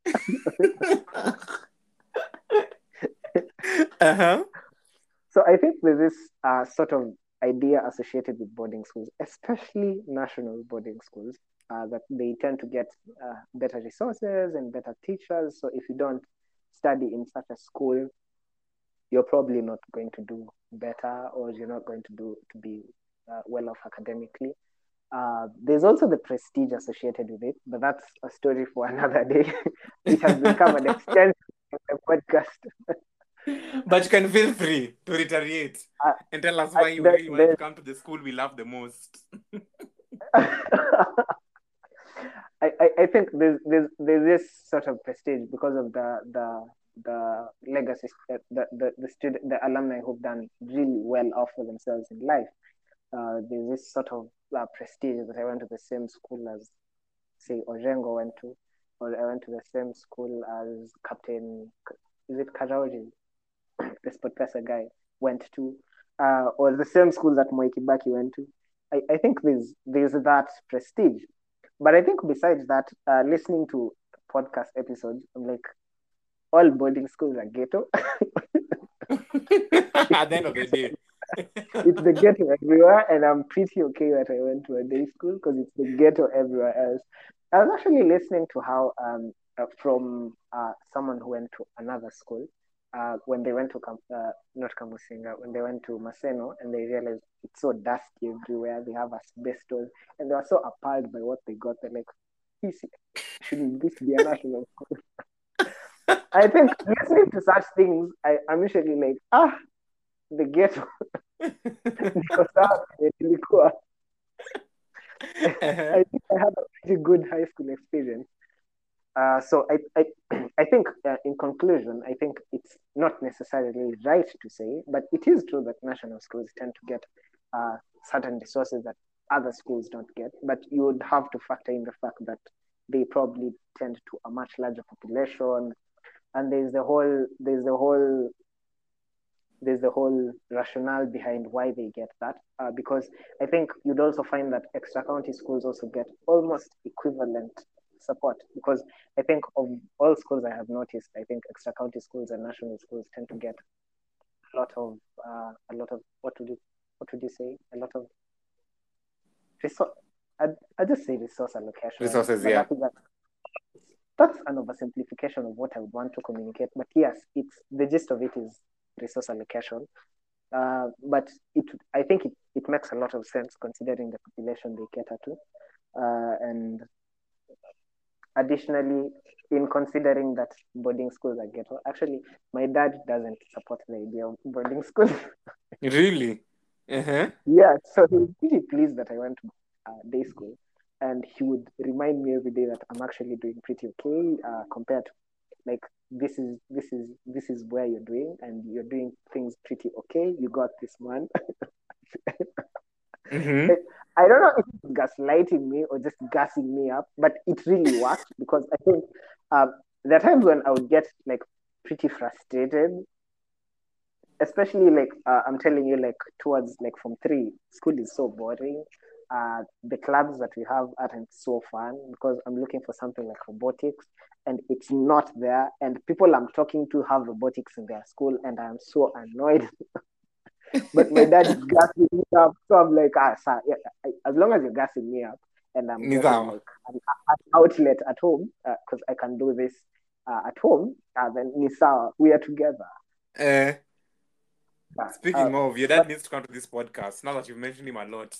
Uh-huh. So I think there's this sort of idea associated with boarding schools, especially national boarding schools, that they tend to get better resources and better teachers. So if you don't study in such a school, you're probably not going to do better, or you're not going to be well off academically. There's also the prestige associated with it, but that's a story for another day. It has become an extensive podcast. But you can feel free to retaliate and tell us why you really want to come to the school we love the most. I think there's this sort of prestige because of the legacy, the alumni who've done really well off for themselves in life. There's this sort of prestige that I went to the same school as, say, Ojengo went to, or I went to the same school as Captain, is it Karaoji, the Sportpesa guy, went to, or the same school that Moi Kibaki went to. I think there's that prestige. But I think besides that, listening to podcast episodes, I'm like, all boarding schools are ghetto. At the end of the day. It's the ghetto everywhere, and I'm pretty okay that I went to a day school because it's the ghetto everywhere else. I was actually listening to how from someone who went to another school, when they went to not Kamusinga, when they went to Maseno, and they realized it's so dusty everywhere. They have asbestos, and they were so appalled by what they got. They're like, shouldn't this be a national school? I think listening to such things, I'm usually like, the ghetto. Because ilikuwa. I think I had a pretty good high school experience. So I think in conclusion, I think it's not necessarily right to say, but it is true that national schools tend to get certain resources that other schools don't get. But you would have to factor in the fact that they probably tend to a much larger population, and there's the whole rationale behind why they get that. Because I think you'd also find that extra county schools also get almost equivalent support, because I think of all schools I have noticed, I think extra county schools and national schools tend to get a lot of what would you say, a lot of resource. I just say resource allocation. Resources, yeah. That's an oversimplification of what I would want to communicate, but yes, it's the gist of it is resource allocation. But I think it makes a lot of sense considering the population they cater to, and additionally, in considering that boarding schools are ghetto. Actually, my dad doesn't support the idea of boarding schools. Really? Uh-huh. Yeah, so he was pretty pleased that I went to day school, and he would remind me every day that I'm actually doing pretty okay compared to, like, this is where you're doing, and you're doing things pretty okay. You got this, man. Mm-hmm. I don't know if it's gaslighting me or just gassing me up, but it really worked, because I think there are times when I would get like pretty frustrated, especially like I'm telling you, like towards like from 3, school is so boring. The clubs that we have aren't so fun, because I'm looking for something like robotics and it's not there, and people I'm talking to have robotics in their school, and I'm so annoyed. But my dad is gassing me up, so I'm like, sir, yeah, as long as you're gassing me up, and I'm Ni getting sawa. like an outlet at home because I can do this at home, then ni sawa, we are together. Speaking of, your dad needs to come to this podcast now that you've mentioned him a lot.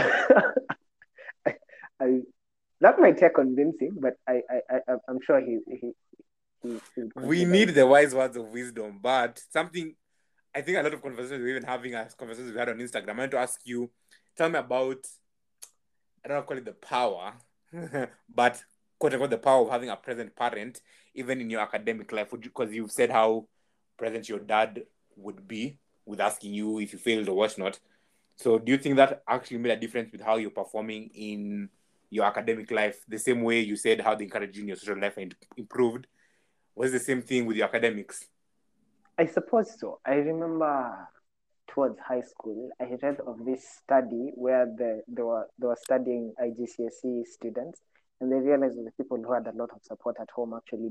That might take convincing, but I'm sure he We need the wise words of wisdom, but something I think a lot of conversations we're even having as conversations we had on Instagram. I want to ask you, tell me about, I don't know, call it the power, but quote unquote the power of having a present parent, even in your academic life, because you've said how present your dad would be with asking you if you failed or whatnot. So do you think that actually made a difference with how you're performing in your academic life? The same way you said how they encouraged you in your social life and improved, was the same thing with your academics? I suppose so. I remember towards high school, I read of this study where they were studying IGCSE students, and they realized that the people who had a lot of support at home actually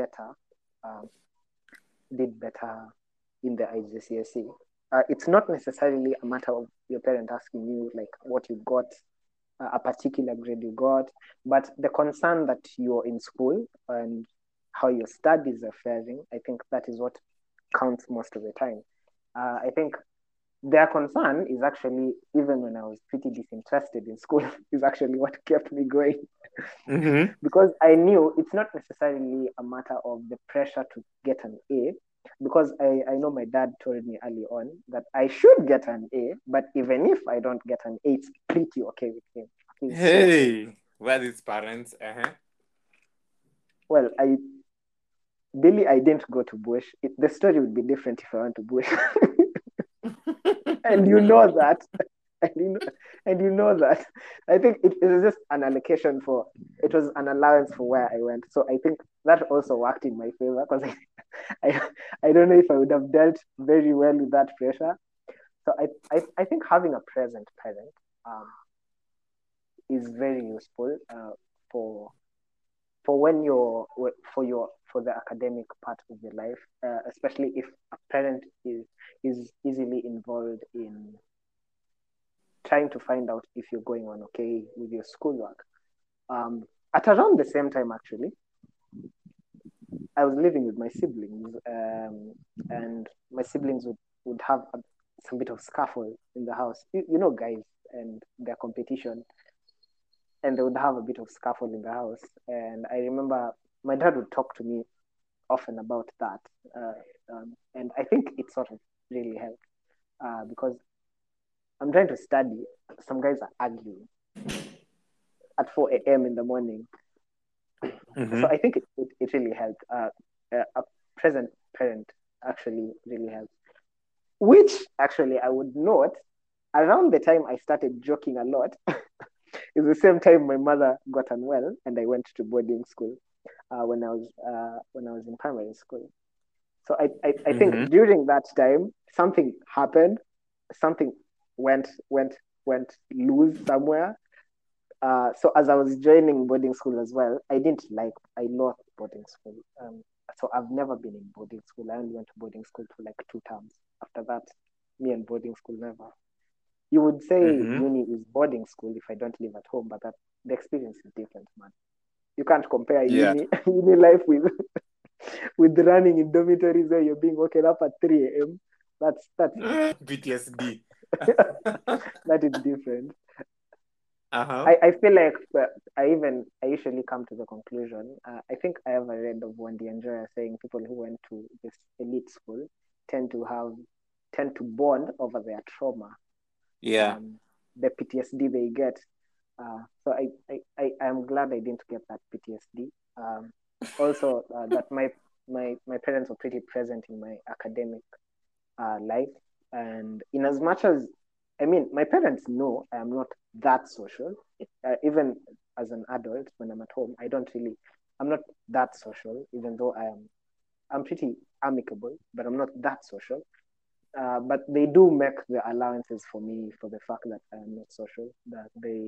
did better in the IGCSE. It's not necessarily a matter of your parent asking you like what you got, a particular grade you got, but the concern that you're in school and how your studies are faring. I think that is what counts most of the time. I think their concern is actually, even when I was pretty disinterested in school, is actually what kept me going. Mm-hmm. Because I knew it's not necessarily a matter of the pressure to get an A, because I know my dad told me early on that I should get an A, but even if I don't get an A, it's pretty okay with him. Hey, where are these parents? Well, Billy, I didn't go to Bush. The story would be different if I went to Bush. And you know that. And you know that. I think it was just an allocation it was an allowance for where I went. So I think that also worked in my favor because I don't know if I would have dealt very well with that pressure. So I think having a present parent is very useful for when you're for the academic part of your life, especially if a parent is easily involved in trying to find out if you're going on okay with your schoolwork. At around the same time, actually, I was living with my siblings, and my siblings would have some bit of scuffle in the house. You know, guys and their competition, and they would have a bit of scuffle in the house. And I remember my dad would talk to me often about that, and I think it sort of really helped because I'm trying to study. Some guys are arguing at 4 a.m. in the morning. Mm-hmm. So I think it really helped. A present parent actually really helped. Which actually I would note around the time I started joking a lot is the same time my mother got unwell and I went to boarding school when I was in primary school. So I think Mm-hmm. during that time something happened, something went loose somewhere. So as I was joining boarding school as well, I lost boarding school. So I've never been in boarding school. I only went to boarding school for like 2 terms. After that, me and boarding school never. You would say uni is boarding school if I don't live at home, but the experience is different, man. You can't compare uni life with running in dormitories where you're being woken up at 3 a.m. That's PTSD. that is different. Uh-huh. I feel like I usually come to the conclusion. I think I have a read of Wendy and Joya saying people who went to this elite school tend to bond over their trauma. Yeah. The PTSD they get. So I am glad I didn't get that PTSD. Also, that my parents were pretty present in my academic life, and in as much as my parents know I am not that social. Even as an adult, when I'm at home, I'm not that social. Even though I'm pretty amicable, but I'm not that social. But they do make the allowances for me for the fact that I am not social. That they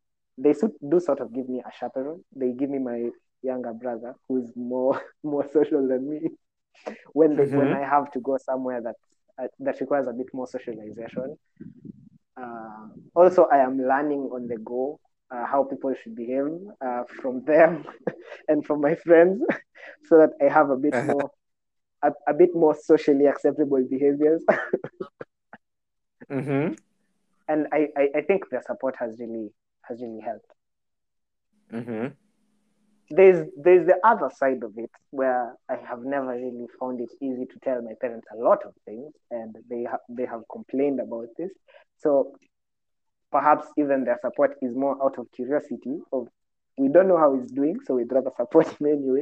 do sort of give me a chaperone. They give me my younger brother who's more social than me when I have to go somewhere that requires a bit more socialization. Also, I am learning on the go. how people should behave from them and from my friends, so that I have a bit more socially acceptable behaviors. Mm-hmm. And I think the support has really helped. Mm-hmm. There's the other side of it where I have never really found it easy to tell my parents a lot of things, and they have complained about this. So perhaps even their support is more out of curiosity of, we don't know how he's doing, so we'd rather support him anyway.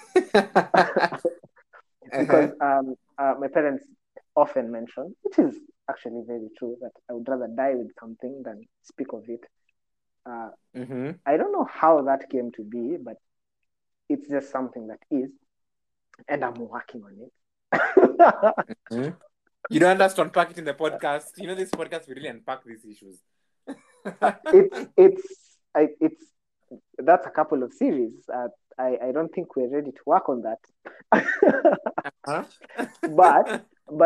Because my parents often mention, which is actually very true, that I would rather die with something than speak of it. Mm-hmm. I don't know how that came to be, but it's just something that is, and I'm working on it. Mm-hmm. You don't have to unpack it in the podcast. You know, this podcast we really unpack these issues. It's that's a couple of series. I don't think we're ready to work on that. Huh? but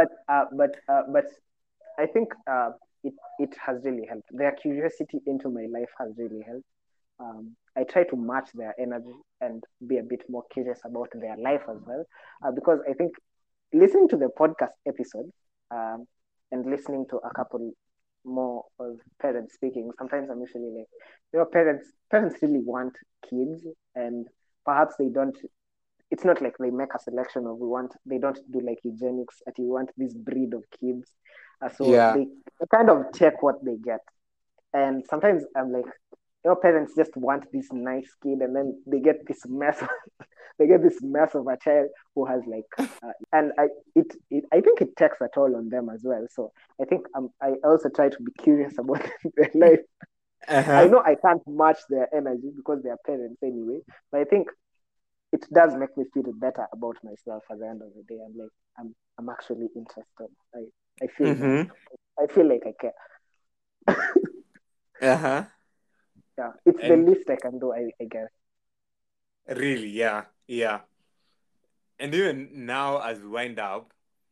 I think it has really helped. Their curiosity into my life has really helped. I try to match their energy and be a bit more curious about their life as well, because I think listening to the podcast episode and listening to a couple more of parents speaking, sometimes I'm usually like, parents really want kids, and perhaps they don't. It's not like they make a selection of they don't do like eugenics that you want this breed of kids. So Yeah. they kind of check what they get. And sometimes I'm like, parents just want this nice kid, and then they get this mess. They get this mess of a child who has like, and I think it takes a toll on them as well. So I think I also try to be curious about their life. Uh-huh. I know I can't match their energy because they are parents anyway, but I think it does make me feel better about myself at the end of the day. I'm like, I'm actually interested. I feel Mm-hmm. I feel like I care. Uh-huh. Yeah, it's the And least I can do, I guess. really, yeah. Yeah. And even now, as we wind up,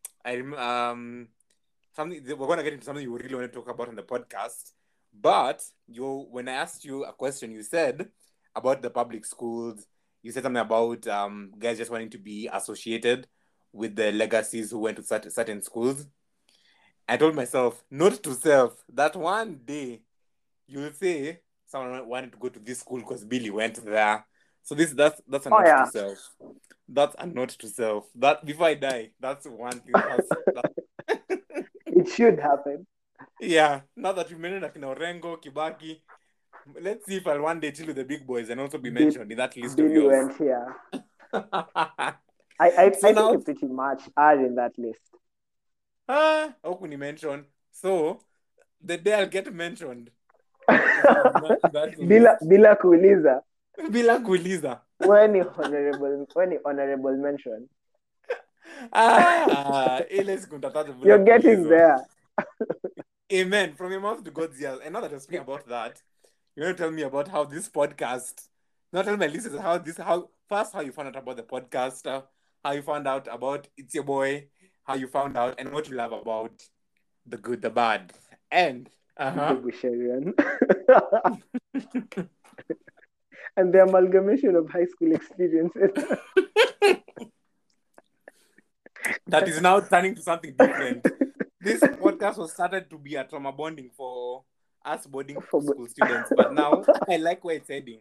something we're gonna get into something you really want to talk about on the podcast. But when I asked you a question, you said about the public schools. You said something about guys just wanting to be associated with the legacies who went to certain schools. I told myself, note to self, that one day you'll say someone wanted to go to this school because Billy went there. So that's a Oh note yeah, to self. That's a note to self. That before I die, that's one thing it should happen. yeah. Now that you mentioned like Orengo, Kibaki, let's see if I'll one day chill with the big boys and also be mentioned in that list of Billy yours. went here. I So now, think you pretty much are in that list. how can you mention? So the day I'll get mentioned, that Bila kuuliza. Bila kuuliza. When honorable mention. You're getting there. Amen. From your mouth to God's ears. And now that you're speaking about that, you're going to tell me about how this podcast, not tell my listeners how you found out about the podcast, how you found out about It's Your Boy, how you found out, and what you love about the good, the bad, and the Busharian. And the amalgamation of high school experiences. That is now turning to something different. This podcast was started to be a trauma bonding for us boarding school students, but now I like where it's heading.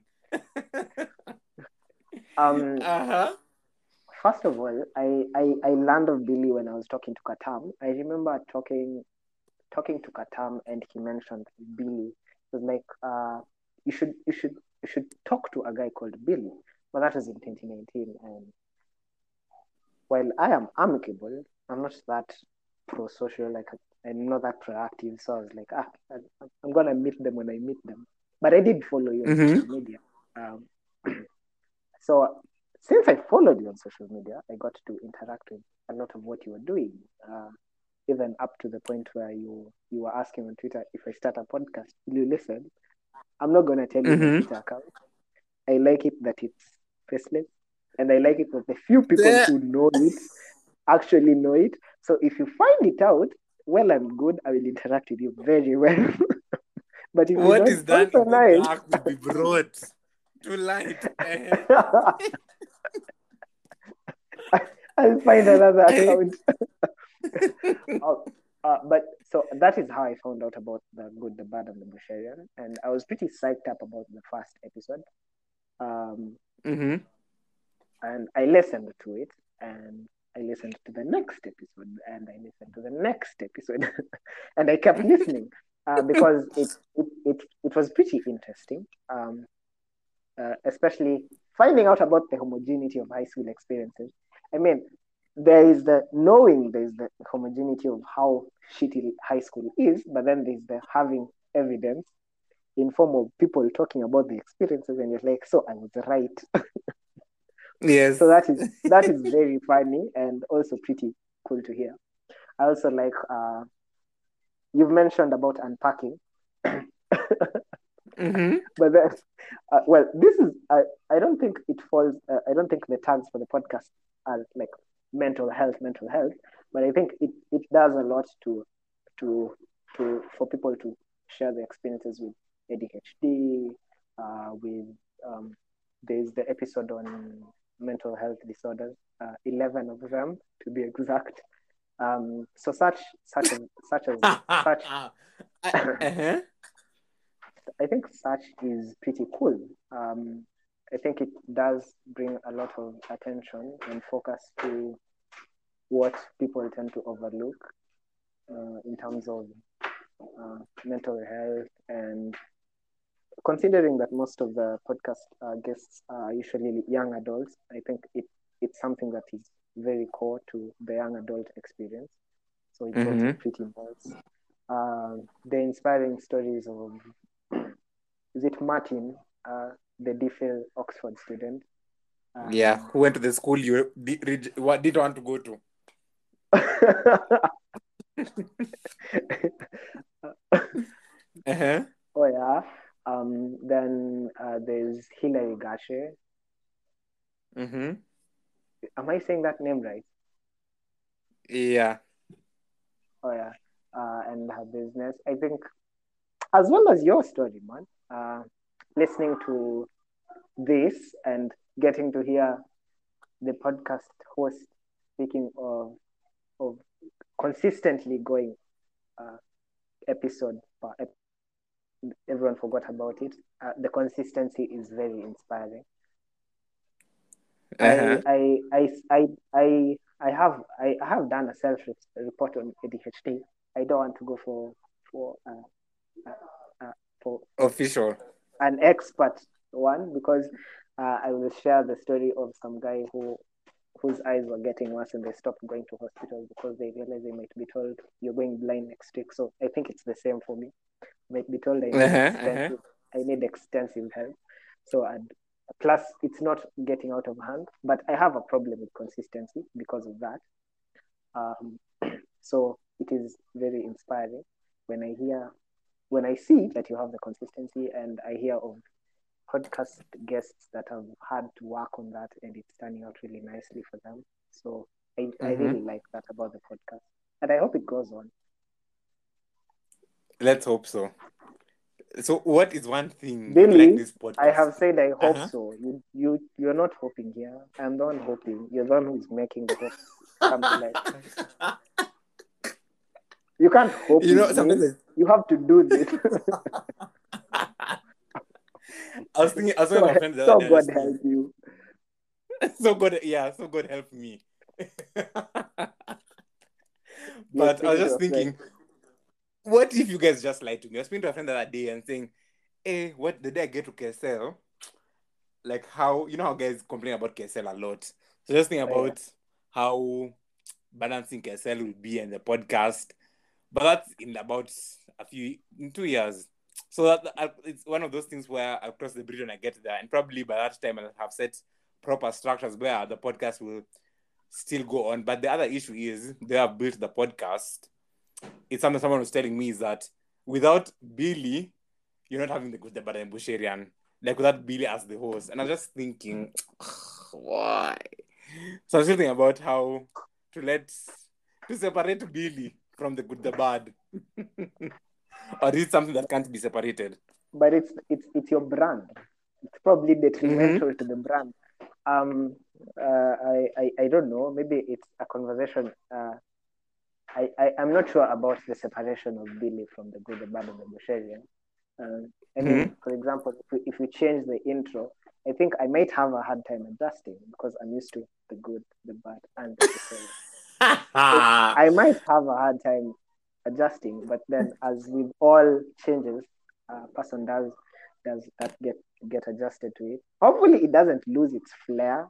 First of all, I learned of Billy when I was talking to Katam. I remember talking to Katam, and he mentioned Billy. It was like, you should talk to a guy called Billy. But that was in 2019, and while I am amicable, I'm not that pro-social, like I'm not that proactive. So I was like, I'm gonna meet them when I meet them. But I did follow you on social media. So since I followed you on social media, I got to interact with a lot of what you were doing. Even up to the point where you were asking on Twitter, if I start a podcast, will you listen? I'm not gonna tell you my Twitter account. I like it that it's faceless, and I like it that the few people who know it actually know it. So if you find it out, well and good, I will interact with you very well. But if you What don't, is done also in the nice. dark will be brought to light. I'll find another account. Oh, but so that is how I found out about The Good, the Bad, and the Busharian, and I was pretty psyched up about the first episode. Mm-hmm. And I listened to it, and I listened to the next episode, and I listened to the next episode, and I kept listening because it was pretty interesting, especially finding out about the homogeneity of high school experiences. I mean, there's the homogeneity of how shitty high school is, but then there's the having evidence in form of people talking about the experiences, and you're like, so I was right. Yes. So that is very funny and also pretty cool to hear. I also like you've mentioned about unpacking, Mm-hmm. but then, well, this is I don't think it falls. I don't think the tags for the podcast are like mental health, but I think it does a lot to for people to share their experiences with ADHD, with there's the episode on mental health disorders, 11 of them to be exact. So such Uh-huh. I think such is pretty cool. I think it does bring a lot of attention and focus to what people tend to overlook in terms of mental health. And considering that most of the podcast guests are usually young adults, I think it's something that is very core to the young adult experience. So it's also Mm-hmm. pretty nice. The inspiring stories of, is it Martin, the DPhil Oxford student? Yeah, who went to the school you did want to go to? Uh-huh. Oh yeah. Then there's Hilary Gashe. Mm-hmm. Am I saying that name right? Yeah. Oh yeah. And her business. I think, as well as your story, man. Listening to this and getting to hear the podcast host speaking of consistently going episode per episode. Everyone forgot about it. The consistency is very inspiring. Uh-huh. I have done a self report on ADHD. I don't want to go for Official. an expert one because I will share the story of some guy whose eyes were getting worse and they stopped going to hospital because they realized they might be told you're going blind next week. So I think it's the same for me. Might be told Uh-huh. I need extensive help. So plus it's not getting out of hand, but I have a problem with consistency because of that. So it is very inspiring when I see that you have the consistency, and I hear of podcast guests that have had to work on that and it's turning out really nicely for them. So I really like that about the podcast, and I hope it goes on. Let's hope so. So, what is one thing you Billy, like this podcast? I have said I hope Uh-huh. so. You're not hoping here. I'm the one hoping. You're the one who's making the hope come to life. You can't hope with me. Sometimes You have to do this. I was thinking of my friend the So other day. God help you. So God help me. You're But I was speaking to just a friend. thinking, what if you guys just lied to me? I was speaking to a friend the other day and saying, hey, what the day I get to KSL, like how, how guys complain about KSL a lot. So just think about how balancing KSL will be in the podcast. But that's in 2 years. So that it's one of those things where I'll cross the bridge when I get there. And probably by that time I'll have set proper structures where the podcast will still go on. But the other issue is they have built the podcast. It's something someone was telling me is that without Billy, you're not having the Good, the Bad, and Busharian. Like without Billy as the host. And I was just thinking, why? So I was thinking about how to separate Billy from the Good, the Bad. Or is it something that can't be separated? But it's your brand. It's probably detrimental to the brand. I don't know. Maybe it's a conversation. I'm not sure about the separation of Billy from the good, the bad, and the Busharian. I mean, for example, if we change the intro, I think I might have a hard time adjusting because I'm used to the good, the bad, and the Busharian. I might have a hard time adjusting, but then as with all changes, person does that get adjusted to it. Hopefully, it doesn't lose its flair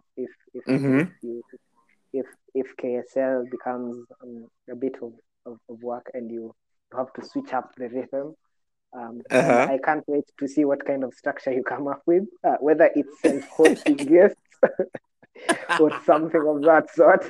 if KSL becomes a bit of work and you have to switch up the rhythm. And I can't wait to see what kind of structure you come up with, whether it's self-hosting guests or something of that sort.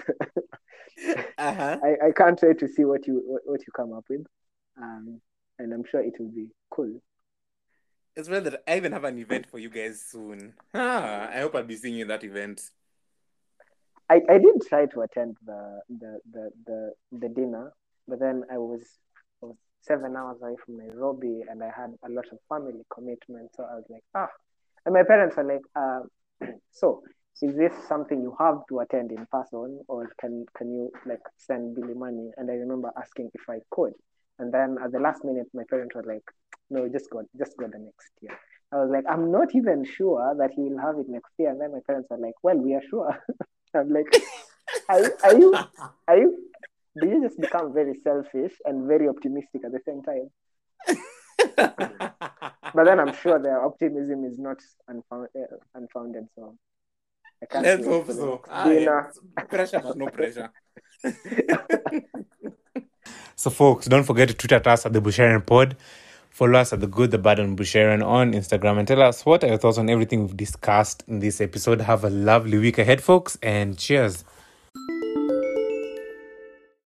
I can't wait to see what you come up with, and I'm sure it will be cool. It's well that I even have an event for you guys soon. I hope I'll be seeing you in that event. I did try to attend the dinner, but then I was 7 hours away from Nairobi, and I had a lot of family commitments. So I was like, and my parents were like, so is this something you have to attend in person, or can you like send Billy money? And I remember asking if I could, and then at the last minute, my parents were like, no, just go the next year. I was like, I'm not even sure that he will have it next year. And then my parents were like, well, we are sure. I'm like, are you? Do you just become very selfish and very optimistic at the same time? But then I'm sure their optimism is not unfounded. So I can't. Let's hope so. Pressure, but no pressure. So, folks, don't forget to tweet at us at the Busharian Pod. Follow us at the Good, the Bad, and Busharian on Instagram, and tell us what are your thoughts on everything we've discussed in this episode. Have a lovely week ahead, folks, and cheers.